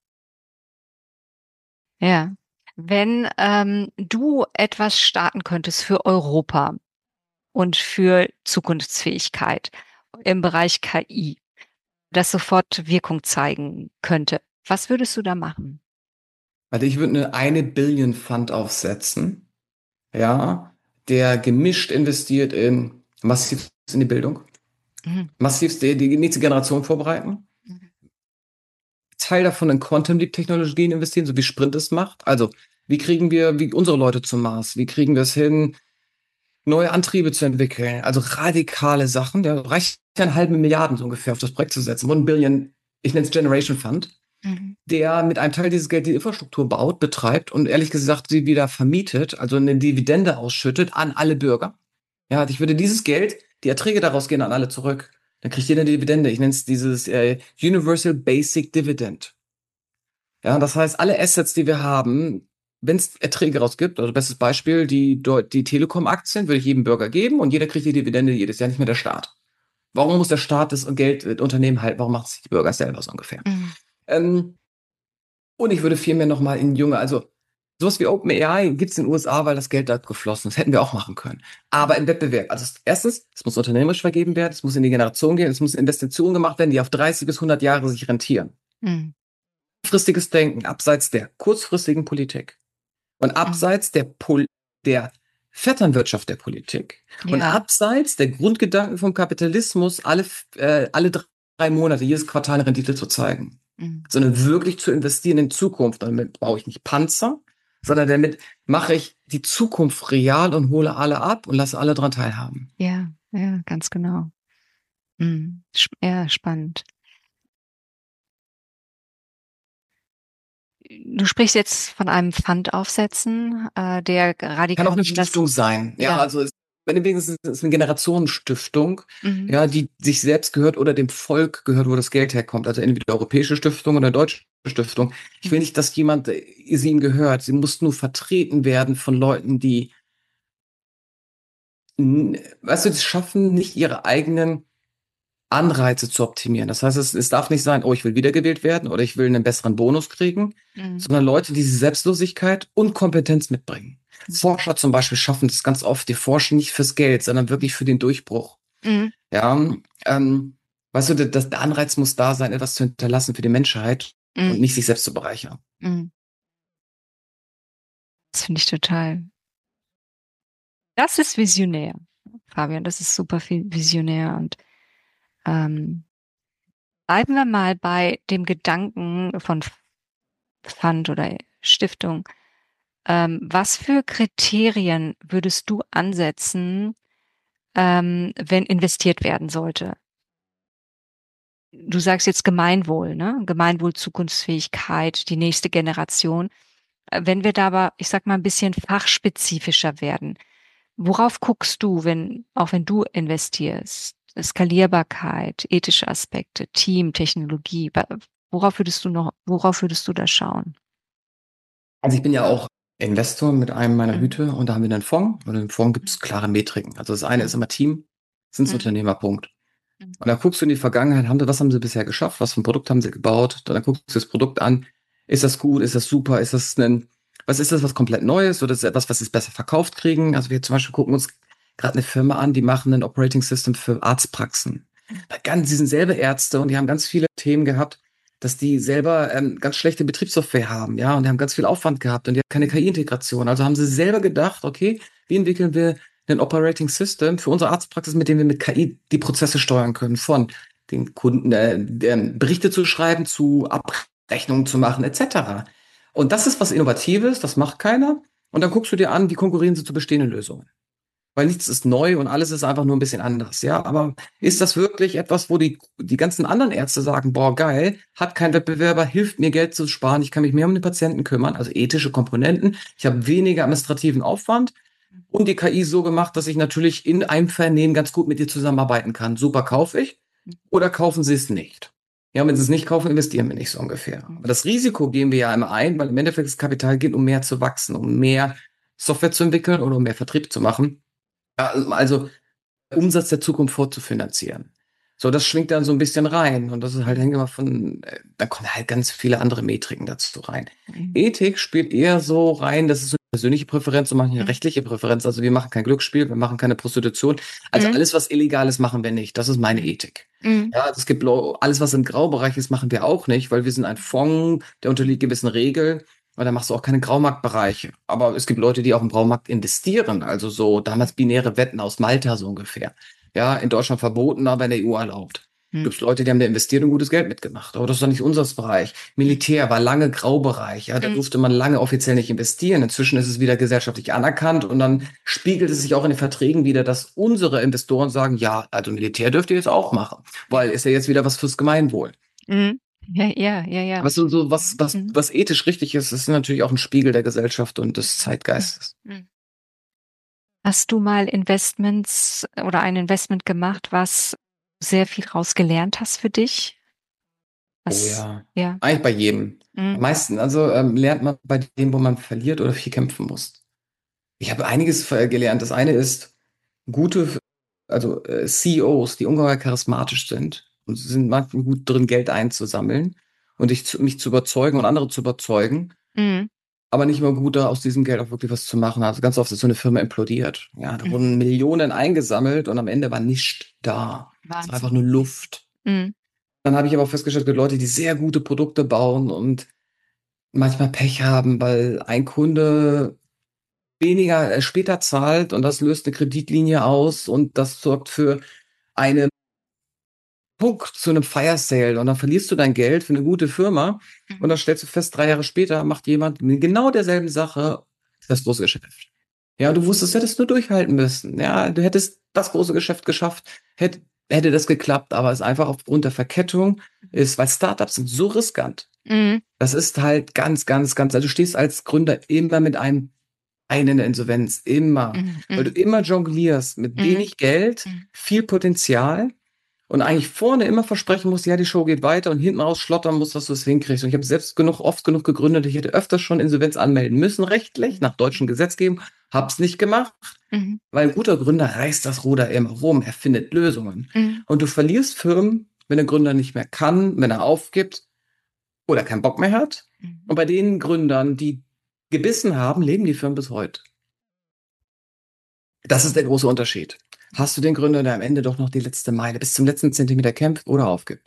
Ja. Wenn ähm, du etwas starten könntest für Europa und für Zukunftsfähigkeit im Bereich K I, das sofort Wirkung zeigen könnte, was würdest du da machen? Also ich würde eine eine Billion Fund aufsetzen, ja, der gemischt investiert in massiv in die Bildung, Mhm. massiv die, die nächste Generation vorbereiten, Mhm. Teil davon in Quantum Leap Technologien investieren, so wie Sprint es macht. Also wie kriegen wir, wie unsere Leute zum Mars? Wie kriegen wir es hin, neue Antriebe zu entwickeln? Also radikale Sachen. Der reicht ja eine halbe Milliarde so ungefähr auf das Projekt zu setzen. One Billion, ich nenne es Generation Fund, Mhm. der mit einem Teil dieses Geld die Infrastruktur baut, betreibt und ehrlich gesagt sie wieder vermietet, also eine Dividende ausschüttet an alle Bürger. Ja, ich würde dieses Geld, die Erträge daraus gehen an alle zurück. Dann kriegt jeder eine Dividende. Ich nenne es dieses äh, Universal Basic Dividend. Ja, das heißt, alle Assets, die wir haben, wenn es Erträge rausgibt, also bestes Beispiel, die, Deu- die Telekom-Aktien würde ich jedem Bürger geben und jeder kriegt die Dividende jedes Jahr, nicht mehr der Staat. Warum muss der Staat das Geld, das Unternehmen halten? Warum macht es nicht die Bürger selber so ungefähr? Mhm. Ähm, und ich würde vielmehr nochmal in junge, also sowas wie OpenAI gibt es in den U S A, weil das Geld da geflossen ist. Hätten wir auch machen können. Aber im Wettbewerb, also erstens, es muss unternehmerisch vergeben werden, es muss in die Generation gehen, es muss Investitionen gemacht werden, die auf dreißig bis hundert Jahre sich rentieren. Mhm. Kurzfristiges Denken, abseits der kurzfristigen Politik und Mhm. abseits der, Pol der Vetternwirtschaft der Politik und Ja. abseits der Grundgedanken vom Kapitalismus, alle, äh, alle drei Monate, jedes Quartal eine Rendite zu zeigen, Mhm. sondern wirklich zu investieren in Zukunft. Damit baue ich nicht Panzer, sondern damit mache ich die Zukunft real und hole alle ab und lasse alle daran teilhaben. Ja, ja, ganz genau. Mhm. Sp- Ja, spannend. Du sprichst jetzt von einem Fund aufsetzen, äh, der Kann auch radikal eine anders. Stiftung sein. Ja, Ja. also es, wenn du wenigstens es ist eine Generationenstiftung, Mhm. ja, die sich selbst gehört oder dem Volk gehört, wo das Geld herkommt. Also entweder europäische Stiftung oder deutsche Stiftung. Ich will Mhm. nicht, dass jemand äh, sie ihm gehört. Sie muss nur vertreten werden von Leuten, die, n- weißt du, es schaffen, nicht ihre eigenen Anreize zu optimieren. Das heißt, es, es darf nicht sein, oh, ich will wiedergewählt werden oder ich will einen besseren Bonus kriegen, Mhm. sondern Leute, die diese Selbstlosigkeit und Kompetenz mitbringen. Forscher zum Beispiel schaffen das ganz oft. Die forschen nicht fürs Geld, sondern wirklich für den Durchbruch. Mhm. Ja, ähm, weißt du, das, der Anreiz muss da sein, etwas zu hinterlassen für die Menschheit und Mhm. nicht sich selbst zu bereichern. Mhm. Das finde ich total. Das ist visionär, Fabian. Das ist super viel visionär. Und ähm, bleiben wir mal bei dem Gedanken von Fund oder Stiftung. Ähm, was für Kriterien würdest du ansetzen, ähm, wenn investiert werden sollte? Du sagst jetzt Gemeinwohl, ne? Gemeinwohl, Zukunftsfähigkeit, die nächste Generation. Äh, wenn wir da aber, ich sag mal, ein bisschen fachspezifischer werden, worauf guckst du, wenn auch wenn du investierst? Skalierbarkeit, ethische Aspekte, Team, Technologie. Wa worauf würdest du noch worauf würdest du da schauen? Also ich bin ja auch Investor mit einem meiner Mhm. Hüte und da haben wir einen Fonds und im Fonds gibt es klare Metriken. Also das eine ist Mhm. immer Team, sind Mhm. Unternehmerpunkt. Mhm. Und dann guckst du in die Vergangenheit, haben sie, was haben sie bisher geschafft, was für ein Produkt haben sie gebaut, dann guckst du das Produkt an, ist das gut, ist das super, ist das ein, was ist das, was komplett Neues oder ist es etwas, was sie besser verkauft kriegen? Also wir zum Beispiel gucken uns gerade eine Firma an, die machen ein Operating System für Arztpraxen. Weil ganz, die sind selber Ärzte und die haben ganz viele Themen gehabt, dass die selber ähm, ganz schlechte Betriebssoftware haben, ja, und die haben ganz viel Aufwand gehabt und die haben keine K I-Integration. Also haben sie selber gedacht, okay, wie entwickeln wir ein Operating System für unsere Arztpraxis, mit dem wir mit K I die Prozesse steuern können, von den Kunden äh, deren Berichte zu schreiben, zu Abrechnungen zu machen, et cetera. Und das ist was Innovatives, das macht keiner. Und dann guckst du dir an, wie konkurrieren sie zu bestehenden Lösungen. Weil nichts ist neu und alles ist einfach nur ein bisschen anders, ja. Aber ist das wirklich etwas, wo die, die ganzen anderen Ärzte sagen, boah, geil, hat kein Wettbewerber, hilft mir Geld zu sparen, ich kann mich mehr um den Patienten kümmern, also ethische Komponenten, ich habe weniger administrativen Aufwand und die K I so gemacht, dass ich natürlich in einem Vernehmen ganz gut mit dir zusammenarbeiten kann. Super, kaufe ich oder kaufen Sie es nicht? Ja, wenn Sie es nicht kaufen, investieren wir nicht so ungefähr. Aber das Risiko gehen wir ja immer ein, weil im Endeffekt das Kapital geht, um mehr zu wachsen, um mehr Software zu entwickeln oder um mehr Vertrieb zu machen. Ja, also Umsatz der Zukunft vorzufinanzieren. So, das schwingt dann so ein bisschen rein. Und das ist halt, hängt immer von, äh, da kommen halt ganz viele andere Metriken dazu rein. Mhm. Ethik spielt eher so rein, das ist so eine persönliche Präferenz und manche eine Mhm. rechtliche Präferenz. Also wir machen kein Glücksspiel, wir machen keine Prostitution. Also Mhm. alles, was illegal ist, machen wir nicht. Das ist meine Ethik. Mhm. Ja, es gibt lo- alles, was im Graubereich ist, machen wir auch nicht, weil wir sind ein Fonds, der unterliegt gewissen Regeln. Und da machst du auch keine Graumarktbereiche. Aber es gibt Leute, die auch im Graumarkt investieren. Also so damals binäre Wetten aus Malta so ungefähr. Ja, in Deutschland verboten, aber in der E U erlaubt. Mhm. Gibt es Leute, die haben da investiert und gutes Geld mitgemacht. Aber das ist doch nicht unser Bereich. Militär war lange Graubereich. Ja, da Mhm. durfte man lange offiziell nicht investieren. Inzwischen ist es wieder gesellschaftlich anerkannt und dann spiegelt es sich auch in den Verträgen wieder, dass unsere Investoren sagen, ja, also Militär dürft ihr jetzt auch machen, weil ist ja jetzt wieder was fürs Gemeinwohl. Mhm. Ja, ja, ja, ja. Aber so, so was, was, Mhm. was ethisch richtig ist, ist natürlich auch ein Spiegel der Gesellschaft und des Zeitgeistes. Mhm. Hast du mal Investments oder ein Investment gemacht, was sehr viel raus gelernt hast für dich? Oh Was, ja, ja. eigentlich bei jedem. Am Mhm. meisten, also ähm, lernt man bei dem, wo man verliert oder viel kämpfen muss. Ich habe einiges äh, gelernt. Das eine ist, gute, also äh, C E Os, die ungeheuer charismatisch sind und sie sind manchmal gut drin, Geld einzusammeln und dich zu, mich zu überzeugen und andere zu überzeugen, Mhm. aber nicht mal gut da aus diesem Geld auch wirklich was zu machen. Also ganz oft ist so eine Firma implodiert. Ja, da Mhm. wurden Millionen eingesammelt und am Ende war nichts da. Es war einfach Wahnsinn. nur Luft. Mhm. Dann habe ich aber auch festgestellt, es gibt Leute, die sehr gute Produkte bauen und manchmal Pech haben, weil ein Kunde weniger äh, später zahlt und das löst eine Kreditlinie aus und das sorgt für einen Punkt zu einem Fire Sale und dann verlierst du dein Geld für eine gute Firma und Mhm. dann stellst du fest, drei Jahre später macht jemand mit genau derselben Sache das große Geschäft. Ja, du wusstest, du hättest nur durchhalten müssen. Ja, du hättest das große Geschäft geschafft, hätte, hätte das geklappt, aber es ist einfach aufgrund der Verkettung ist, weil Startups sind so riskant. Mhm. Das ist halt ganz, ganz, ganz, also du stehst als Gründer immer mit einem Bein in der Insolvenz, immer, Mhm. weil du Mhm. immer jonglierst mit Mhm. wenig Geld, Mhm. viel Potenzial und eigentlich vorne immer versprechen musst, ja, die Show geht weiter und hinten raus schlottern musst, dass du es hinkriegst. Und ich habe selbst genug, oft genug gegründet, ich hätte öfters schon Insolvenz anmelden müssen, rechtlich, nach deutschen Gesetzgebung, hab's nicht gemacht, Mhm. weil ein guter Gründer reißt das Ruder immer rum, er findet Lösungen. Mhm. Und du verlierst Firmen, wenn der Gründer nicht mehr kann, wenn er aufgibt oder keinen Bock mehr hat. Mhm. Und bei den Gründern, die gebissen haben, leben die Firmen bis heute. Das ist der große Unterschied. Hast du den Gründer, der am Ende doch noch die letzte Meile bis zum letzten Zentimeter kämpft oder aufgibt?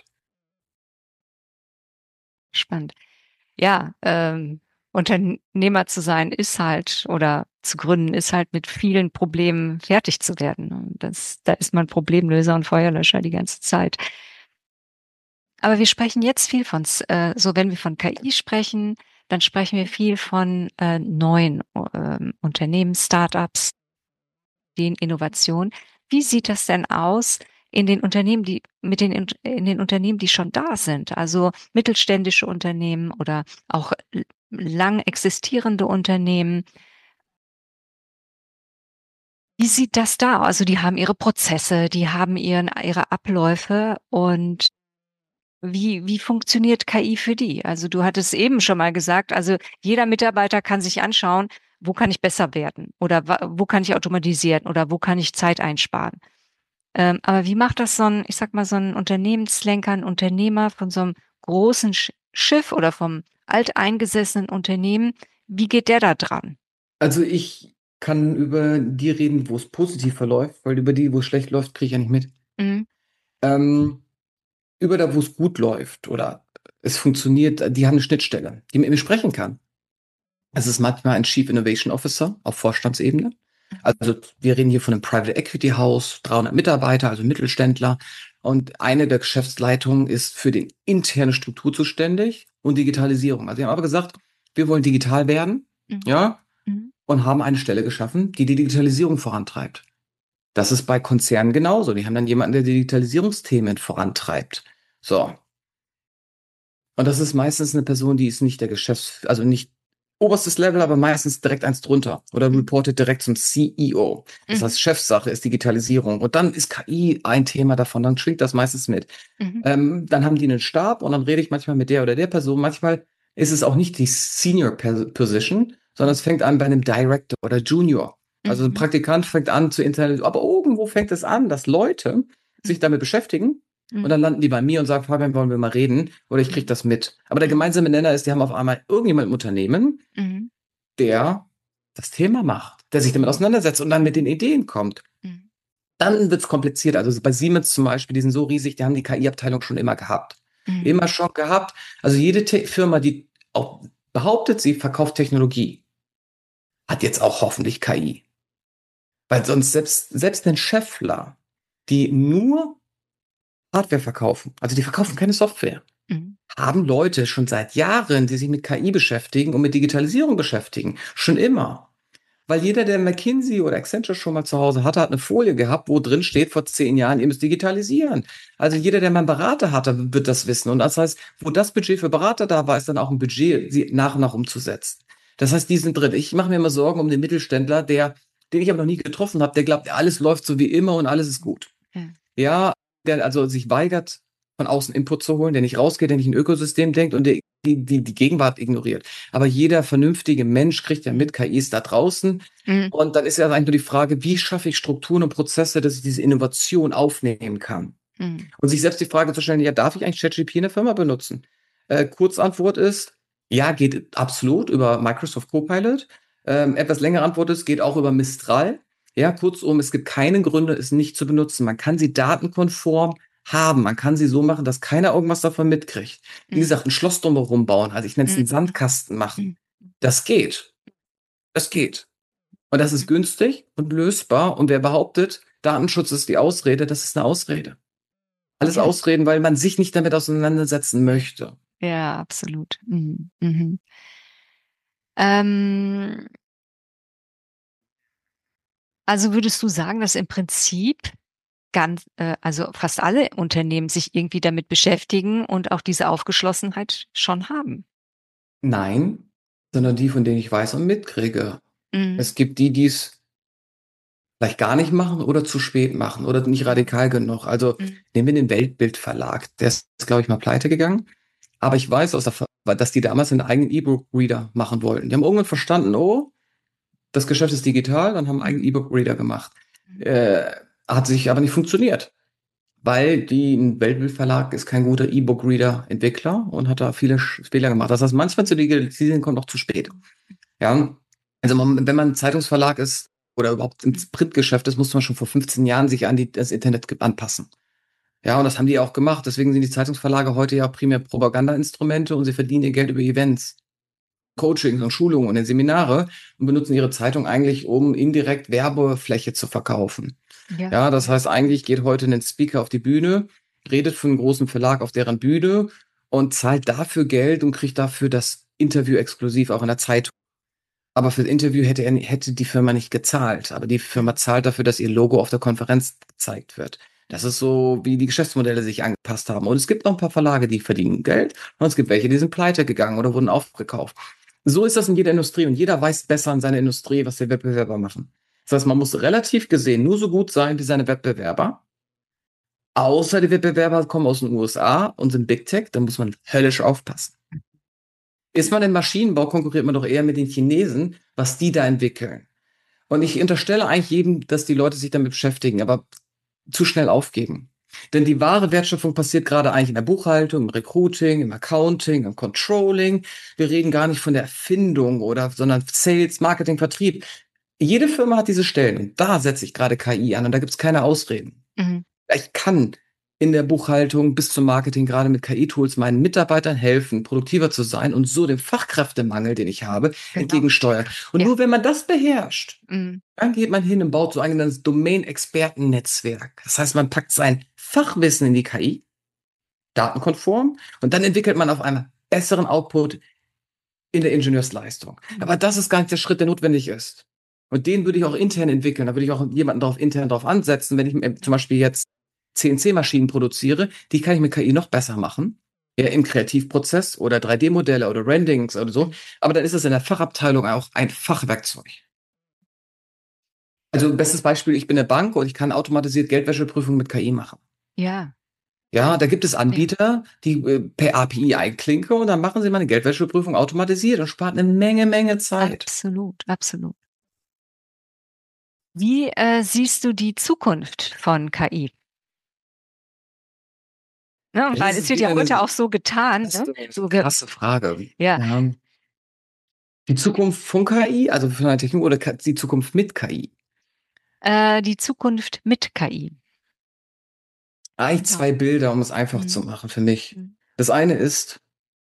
Spannend. Ja, ähm, Unternehmer zu sein ist halt oder zu gründen ist halt mit vielen Problemen fertig zu werden. Und das, da ist man Problemlöser und Feuerlöscher die ganze Zeit. Aber wir sprechen jetzt viel von, s- äh, so wenn wir von K I sprechen, dann sprechen wir viel von äh, neuen äh, Unternehmen, Startups, den Innovationen. Wie sieht das denn aus in den Unternehmen, die mit den in den Unternehmen, die schon da sind? Also mittelständische Unternehmen oder auch lang existierende Unternehmen. Wie sieht das da aus? Also die haben ihre Prozesse, die haben ihren ihre Abläufe und wie wie funktioniert K I für die? Also du hattest eben schon mal gesagt, also jeder Mitarbeiter kann sich anschauen, wo kann ich besser werden oder wa wo kann ich automatisieren oder wo kann ich Zeit einsparen? Ähm, aber wie macht das so 'n, ich sage mal, so 'n Unternehmenslenker, 'n Unternehmer von so 'nem großen Sch Schiff oder vom alteingesessenen Unternehmen? Wie geht der da dran? Also, ich kann über die reden, wo es positiv verläuft, weil über die, wo es schlecht läuft, kriege ich ja nicht mit. Mhm. Ähm, über da, wo es gut läuft oder es funktioniert, die haben 'ne Schnittstelle, die mit mir sprechen kann. Es ist manchmal ein Chief Innovation Officer auf Vorstandsebene. Mhm. Also, wir reden hier von 'nem Private Equity Haus, dreihundert Mitarbeiter, also Mittelständler. Und eine der Geschäftsleitungen ist für die interne Struktur zuständig und Digitalisierung. Also, die haben aber gesagt: „Wir wollen digital werden“, Mhm. ja, Mhm. und haben eine Stelle geschaffen, die die Digitalisierung vorantreibt. Das ist bei Konzernen genauso. Die haben dann jemanden, der Digitalisierungsthemen vorantreibt. So. Und das ist meistens 'ne Person, die ist nicht der Geschäfts also nicht oberstes Level, aber meistens direkt eins drunter oder Mhm. reportet direkt zum C E O. Das Mhm. heißt, Chefsache ist Digitalisierung und dann ist K I ein Thema davon, dann schwingt das meistens mit. Mhm. Ähm, dann haben die 'nen Stab und dann rede ich manchmal mit der oder der Person. Manchmal ist es auch nicht die Senior Per Position, sondern Mhm. es fängt an bei 'nem Director oder Junior. Also 'n Mhm. Praktikant fängt an zu internal aber irgendwo fängt es an, dass Leute sich Mhm. damit beschäftigen und Mhm. dann landen die bei mir und sagen: „Fabian, wollen wir mal reden?“ Oder ich kriege Mhm. das mit. Aber der Mhm. gemeinsame Nenner ist, die haben auf einmal irgendjemand im Unternehmen, Mhm. der das Thema macht, der sich damit Mhm. auseinandersetzt und dann mit den Mhm. Ideen kommt. Mhm. Dann wird's kompliziert. Also, bei Siemens zum Beispiel, die sind so riesig, die haben die K I-Abteilung schon immer gehabt. Mhm. Immer schon gehabt. Also, jede Te Firma, die auch behauptet, sie verkauft Technologie hat jetzt auch hoffentlich K I. Weil sonst selbst selbst 'nen Schaeffler, die nur Hardware verkaufen, also die verkaufen keine Software, Mhm. haben Leute schon seit Jahren, die sich mit K I beschäftigen und mit Digitalisierung beschäftigen, schon immer. Weil jeder, der McKinsey oder Accenture schon mal zu Hause hatte, hat 'ne Folie gehabt, wo drin steht: „Vor zehn Jahren, ihr müsst digitalisieren.“ Also, jeder, der mal 'n Berater hatte, wird das wissen. Und das heißt, wo das Budget für Berater da war, ist dann auch 'n Budget, sie nach und nach umzusetzen. Das heißt, die sind drin. Ich mache mir immer Sorgen um den Mittelständler, der den ich aber noch nie getroffen habe, der glaubt, alles läuft so wie immer und alles ist gut. Ja. Ja, der also sich weigert, von außen Input zu holen, der nicht rausgeht, der nicht in Ökosystem denkt und der die die die Gegenwart ignoriert. Aber jeder vernünftige Mensch kriegt ja Mhm. mit, K I ist da draußen. Mhm. Und dann ist ja eigentlich nur die Frage: Wie schaffe ich Strukturen und Prozesse, dass ich diese Innovation aufnehmen kann? Mhm. Und sich selbst die Frage zu stellen: „Ja, darf ich eigentlich ChatGPT in der Firma benutzen?“ Äh, Kurzantwort ist: „Ja, geht absolut über Microsoft Copilot.“ Ähm, etwas längere Antwort ist: „Geht auch über Mistral.“ Ja, kurzum, es gibt keine Gründe, es nicht zu benutzen. Man kann sie datenkonform haben. Man kann sie so machen, dass keiner irgendwas davon mitkriegt. Wie Mhm. gesagt, 'n Schloss drum herum bauen, also ich nenne es Mhm. 'n Sandkasten machen. Mhm. Das geht. Das geht. Und das ist Mhm. günstig und lösbar. Und wer behauptet, Datenschutz ist die Ausrede, das ist 'ne Ausrede. Alles Ja. Ausreden, weil man sich nicht damit auseinandersetzen möchte. Ja, absolut. Mhm. Mhm. Ähm Also, würdest du sagen, dass im Prinzip ganz äh, also fast alle Unternehmen sich irgendwie damit beschäftigen und auch diese Aufgeschlossenheit schon haben? Nein, sondern die, von denen ich weiß und mitkriege. Mhm. Es gibt die, die's vielleicht gar nicht machen oder zu spät machen oder nicht Mhm. radikal genug. Also, Mhm. nehmen wir den Weltbild-Verlag. Der ist, glaube ich, mal pleitegegangen. Aber ich weiß aus der Ver dass die damals 'nen eigenen E-Book-Reader machen wollten. Die haben irgendwann verstanden: „Oh, das Geschäft ist digital“, und haben 'n eigenen Mhm. E-Book-Reader gemacht. Mhm. Äh, hat sich aber nicht funktioniert, weil die 'n Weltbild-Verlag ist kein guter E-Book-Reader-Entwickler und hat da viele Sch Fehler gemacht. Das heißt, manchmal zu digitalisieren kommt auch zu spät. Ja, also man wenn man 'n Zeitungsverlag ist oder überhaupt im Mhm. Printgeschäft ist, musste man schon vor fünfzehn Jahren sich an die das Internet ge anpassen. Ja, und das haben die auch gemacht. Deswegen sind die Zeitungsverlage heute ja primär Propagandainstrumente und sie verdienen ihr Geld über Events, Coachings und Schulungen und, äh, Seminare und benutzen ihre Zeitung eigentlich, um indirekt Werbefläche zu verkaufen. Ja, Ja, das ja. heißt, eigentlich geht heute 'nen Speaker auf die Bühne, redet für 'n großen Verlag auf deren Bühne und zahlt dafür Geld und kriegt dafür das Interview exklusiv auch in der Zeitung. Aber für das Interview hätte, er, hätte die Firma nicht gezahlt. Aber die Firma zahlt dafür, dass ihr Logo auf der Konferenz gezeigt wird. Das ist so, wie die Geschäftsmodelle sich angepasst haben. Und es gibt noch ein paar Verlage, die verdienen Geld. Und es gibt welche, die sind pleite gegangen oder wurden aufgekauft. So ist das in jeder Industrie. Und jeder weiß besser in seiner Industrie, was die Wettbewerber machen. Das heißt, man muss relativ gesehen nur so gut sein wie seine Wettbewerber. Außer die Wettbewerber kommen aus den U S A und sind Big Tech. Da muss man höllisch aufpassen. Ist man im Maschinenbau, konkurriert man doch eher mit den Chinesen, was die da entwickeln. Und ich unterstelle eigentlich jedem, dass die Leute sich damit beschäftigen, aber zu schnell aufgeben. Denn die wahre Wertschöpfung passiert gerade eigentlich in der Buchhaltung, im Recruiting, im Accounting, im Controlling. Wir reden gar nicht von der Erfindung oder, sondern Sales, Marketing, Vertrieb. Jede Firma hat diese Stellen und da setze ich gerade K I an und da gibt es keine Ausreden. Mhm. Ich kann in der Buchhaltung bis zum Marketing gerade mit K I-Tools meinen Mitarbeitern helfen, produktiver zu sein und so dem Fachkräftemangel, den ich habe, genau, entgegensteuern. Und ja, nur wenn man das beherrscht, mhm, dann geht man hin und baut so ein Domain-Experten-Netzwerk. Das heißt, man packt sein Fachwissen in die K I, datenkonform, und dann entwickelt man auf einmal besseren Output in der Ingenieursleistung. Mhm. Aber das ist gar nicht der Schritt, der notwendig ist. Und den würde ich auch intern entwickeln. Da würde ich auch jemanden drauf, intern drauf ansetzen, wenn ich zum Beispiel jetzt C N C-Maschinen produziere, die kann ich mit K I noch besser machen. Ja, im Kreativprozess oder drei D-Modelle oder Renderings oder so. Aber dann ist es in der Fachabteilung auch ein Fachwerkzeug. Also, bestes Beispiel, ich bin eine Bank und ich kann automatisiert Geldwäscheprüfung mit K I machen. Ja. Ja, da gibt es Anbieter, die äh, per A P I einklinken und dann machen sie mal eine Geldwäscheprüfung automatisiert und spart eine Menge, Menge Zeit. Absolut, absolut. Wie äh, siehst du die Zukunft von K I? Ne, Das weil ist es wird ja wieder heute eine- auch so getan. Das Ne? ist eine So ge krasse Frage. ja. Ja. Die Zukunft von K I, also von der Technik, oder Ka- die Zukunft mit K I? Äh, die Zukunft mit K I. Eigentlich Genau. zwei Bilder, um es einfach Mhm. zu machen für mich. Mhm. Das eine ist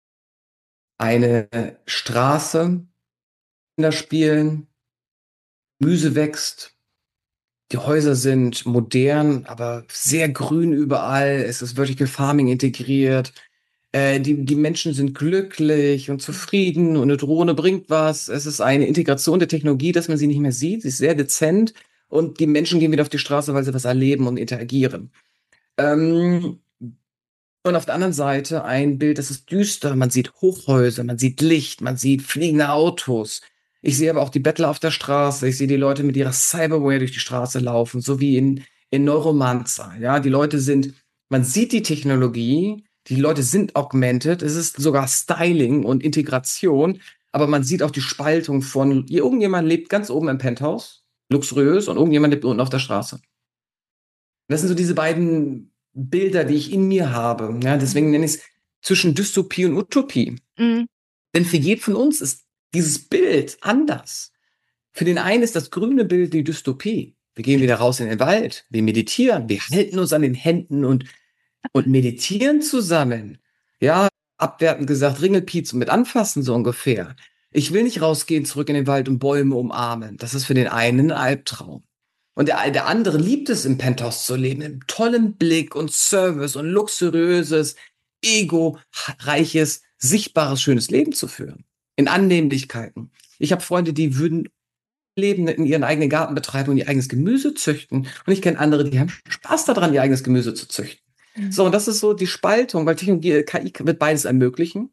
eine Straße, Kinder spielen, Gemüse wächst, die Häuser sind modern, aber sehr grün überall. Es ist Vertical Farming integriert. Äh, die, die Menschen sind glücklich und zufrieden und eine Drohne bringt was. Es ist eine Integration der Technologie, dass man sie nicht mehr sieht. Sie ist sehr dezent und die Menschen gehen wieder auf die Straße, weil sie was erleben und interagieren. Ähm, Und auf der anderen Seite ein Bild, das ist düster. Man sieht Hochhäuser, man sieht Licht, man sieht fliegende Autos. Ich sehe aber auch die Bettler auf der Straße. Ich sehe die Leute mit ihrer Cyberware durch die Straße laufen, so wie in, in Neuromancer. Ja, die Leute sind, man sieht die Technologie, die Leute sind augmented. Es ist sogar Styling und Integration. Aber man sieht auch die Spaltung von, irgendjemand lebt ganz oben im Penthouse, luxuriös, und irgendjemand lebt unten auf der Straße. Das sind so diese beiden Bilder, die ich in mir habe. Ja, deswegen nenne ich es zwischen Dystopie und Utopie. Mhm. Denn für jeden von uns ist dieses Bild anders. Für den einen ist das grüne Bild die Dystopie. Wir gehen wieder raus in den Wald, wir meditieren, wir halten uns an den Händen und, und meditieren zusammen. Ja, abwertend gesagt, Ringelpiez mit anfassen, so ungefähr. Ich will nicht rausgehen, zurück in den Wald und Bäume umarmen. Das ist für den einen ein Albtraum. Und der, der andere liebt es, im Penthouse zu leben, im tollen Blick und Service und luxuriöses, ego-reiches, sichtbares, schönes Leben zu führen. In Annehmlichkeiten. Ich habe Freunde, die würden leben, in ihren eigenen Garten betreiben und ihr eigenes Gemüse züchten. Und ich kenne andere, die haben Spaß daran, ihr eigenes Gemüse zu züchten. Mhm. So, und das ist so die Spaltung, weil Technologie, K I wird beides ermöglichen.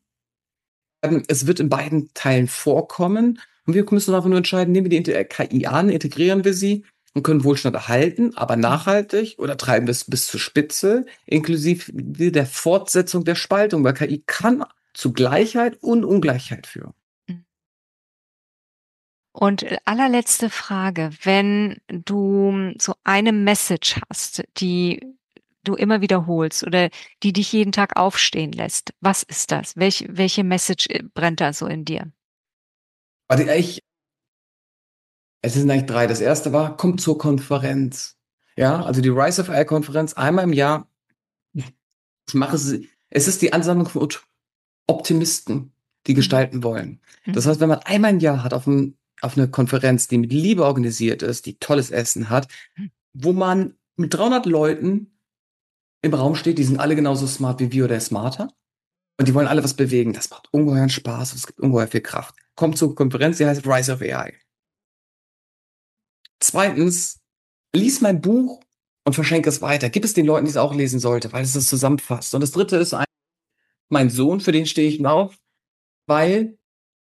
Es wird in beiden Teilen vorkommen. Und wir müssen uns einfach nur entscheiden, nehmen wir die K I an, integrieren wir sie und können Wohlstand erhalten, aber nachhaltig, oder treiben wir es bis zur Spitze, inklusive der Fortsetzung der Spaltung, weil K I kann zu Gleichheit und Ungleichheit führen. Und allerletzte Frage, wenn du so eine Message hast, die du immer wiederholst oder die dich jeden Tag aufstehen lässt, was ist das? Welch, welche Message brennt da so in dir? Also ich, es sind eigentlich drei. Das erste war, kommt zur Konferenz. Ja, also die Rise of A I-Konferenz einmal im Jahr. Ich mache es, es ist die Ansammlung von Optimisten, die gestalten wollen. Das heißt, wenn man einmal im Jahr hat auf, ein, auf eine Konferenz, die mit Liebe organisiert ist, die tolles Essen hat, wo man mit dreihundert Leuten im Raum steht, die sind alle genauso smart wie wir oder smarter. Und die wollen alle was bewegen. Das macht ungeheuren Spaß und es gibt ungeheuer viel Kraft. Kommt zur Konferenz, die heißt Rise of A I. Zweitens, lies mein Buch und verschenke es weiter. Gib es den Leuten, die es auch lesen sollte, weil es es zusammenfasst. Und das dritte ist ein, mein Sohn, für den stehe ich auf, weil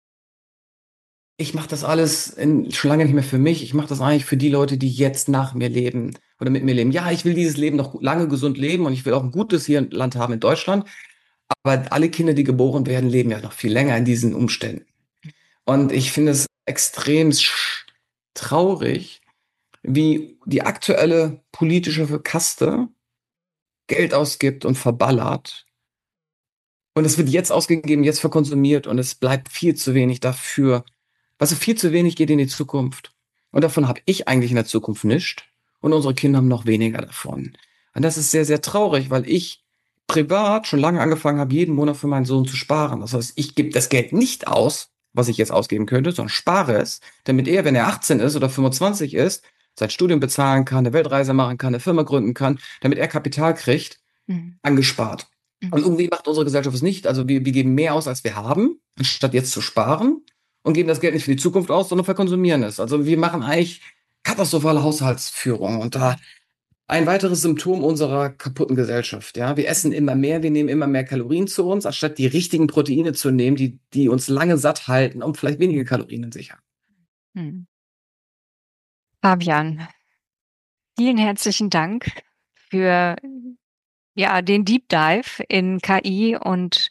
ich mache das alles in, schon lange nicht mehr für mich. Ich mache das eigentlich für die Leute, die jetzt nach mir leben oder mit mir leben. Ja, ich will dieses Leben noch lange gesund leben und ich will auch ein gutes hier Land haben in Deutschland. Aber alle Kinder, die geboren werden, leben ja noch viel länger in diesen Umständen. Und ich finde es extrem traurig, wie die aktuelle politische Kaste Geld ausgibt und verballert. Und es wird jetzt ausgegeben, jetzt verkonsumiert und es bleibt viel zu wenig dafür. Also viel zu wenig geht in die Zukunft. Und davon habe ich eigentlich in der Zukunft nichts. Und unsere Kinder haben noch weniger davon. Und das ist sehr, sehr traurig, weil ich privat schon lange angefangen habe, jeden Monat für meinen Sohn zu sparen. Das heißt, ich gebe das Geld nicht aus, was ich jetzt ausgeben könnte, sondern spare es, damit er, wenn er achtzehn ist oder fünfundzwanzig ist, sein Studium bezahlen kann, eine Weltreise machen kann, eine Firma gründen kann, damit er Kapital kriegt, mhm. angespart. Mhm. Und irgendwie macht unsere Gesellschaft es nicht. Also wir, wir geben mehr aus, als wir haben, anstatt jetzt zu sparen und geben das Geld nicht für die Zukunft aus, sondern verkonsumieren es. Also wir machen eigentlich katastrophale Haushaltsführung und da ein weiteres Symptom unserer kaputten Gesellschaft. Ja, wir essen immer mehr, wir nehmen immer mehr Kalorien zu uns, anstatt die richtigen Proteine zu nehmen, die, die uns lange satt halten und vielleicht wenige Kalorien in sich haben. Hm. Fabian, vielen herzlichen Dank für ja, den Deep Dive in K I und,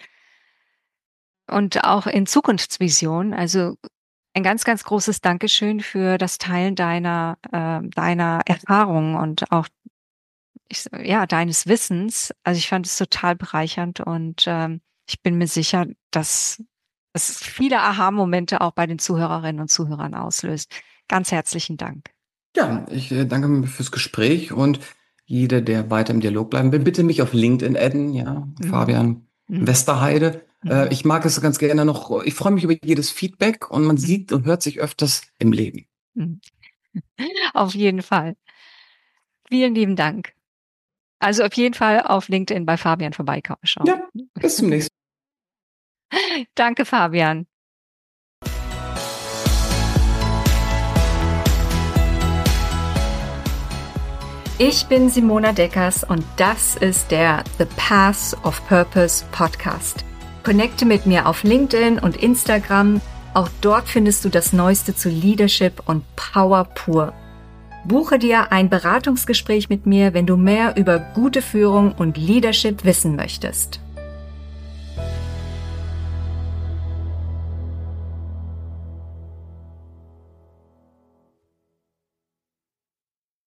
und auch in Zukunftsvision. Also ein ganz, ganz großes Dankeschön für das Teilen deiner, äh, deiner Erfahrungen und auch ich, ja, deines Wissens. Also ich fand es total bereichernd und ähm, ich bin mir sicher, dass es viele Aha-Momente auch bei den Zuhörerinnen und Zuhörern auslöst. Ganz herzlichen Dank. Ja, ich äh, danke mir fürs Gespräch und jeder, der weiter im Dialog bleiben will, bitte mich auf LinkedIn adden, ja, mhm. Fabian mhm. Westerheide. Mhm. Äh, ich mag es ganz gerne noch, ich freue mich über jedes Feedback und man mhm. sieht und hört sich öfters im Leben. Mhm. Auf jeden Fall. Vielen lieben Dank. Also auf jeden Fall auf LinkedIn bei Fabian vorbeischauen. Ja, bis zum nächsten Mal. Danke, Fabian. Ich bin Simona Deckers und das ist der The Path of Purpose Podcast. Connecte mit mir auf LinkedIn und Instagram. Auch dort findest du das Neueste zu Leadership und Power pur. Buche dir ein Beratungsgespräch mit mir, wenn du mehr über gute Führung und Leadership wissen möchtest.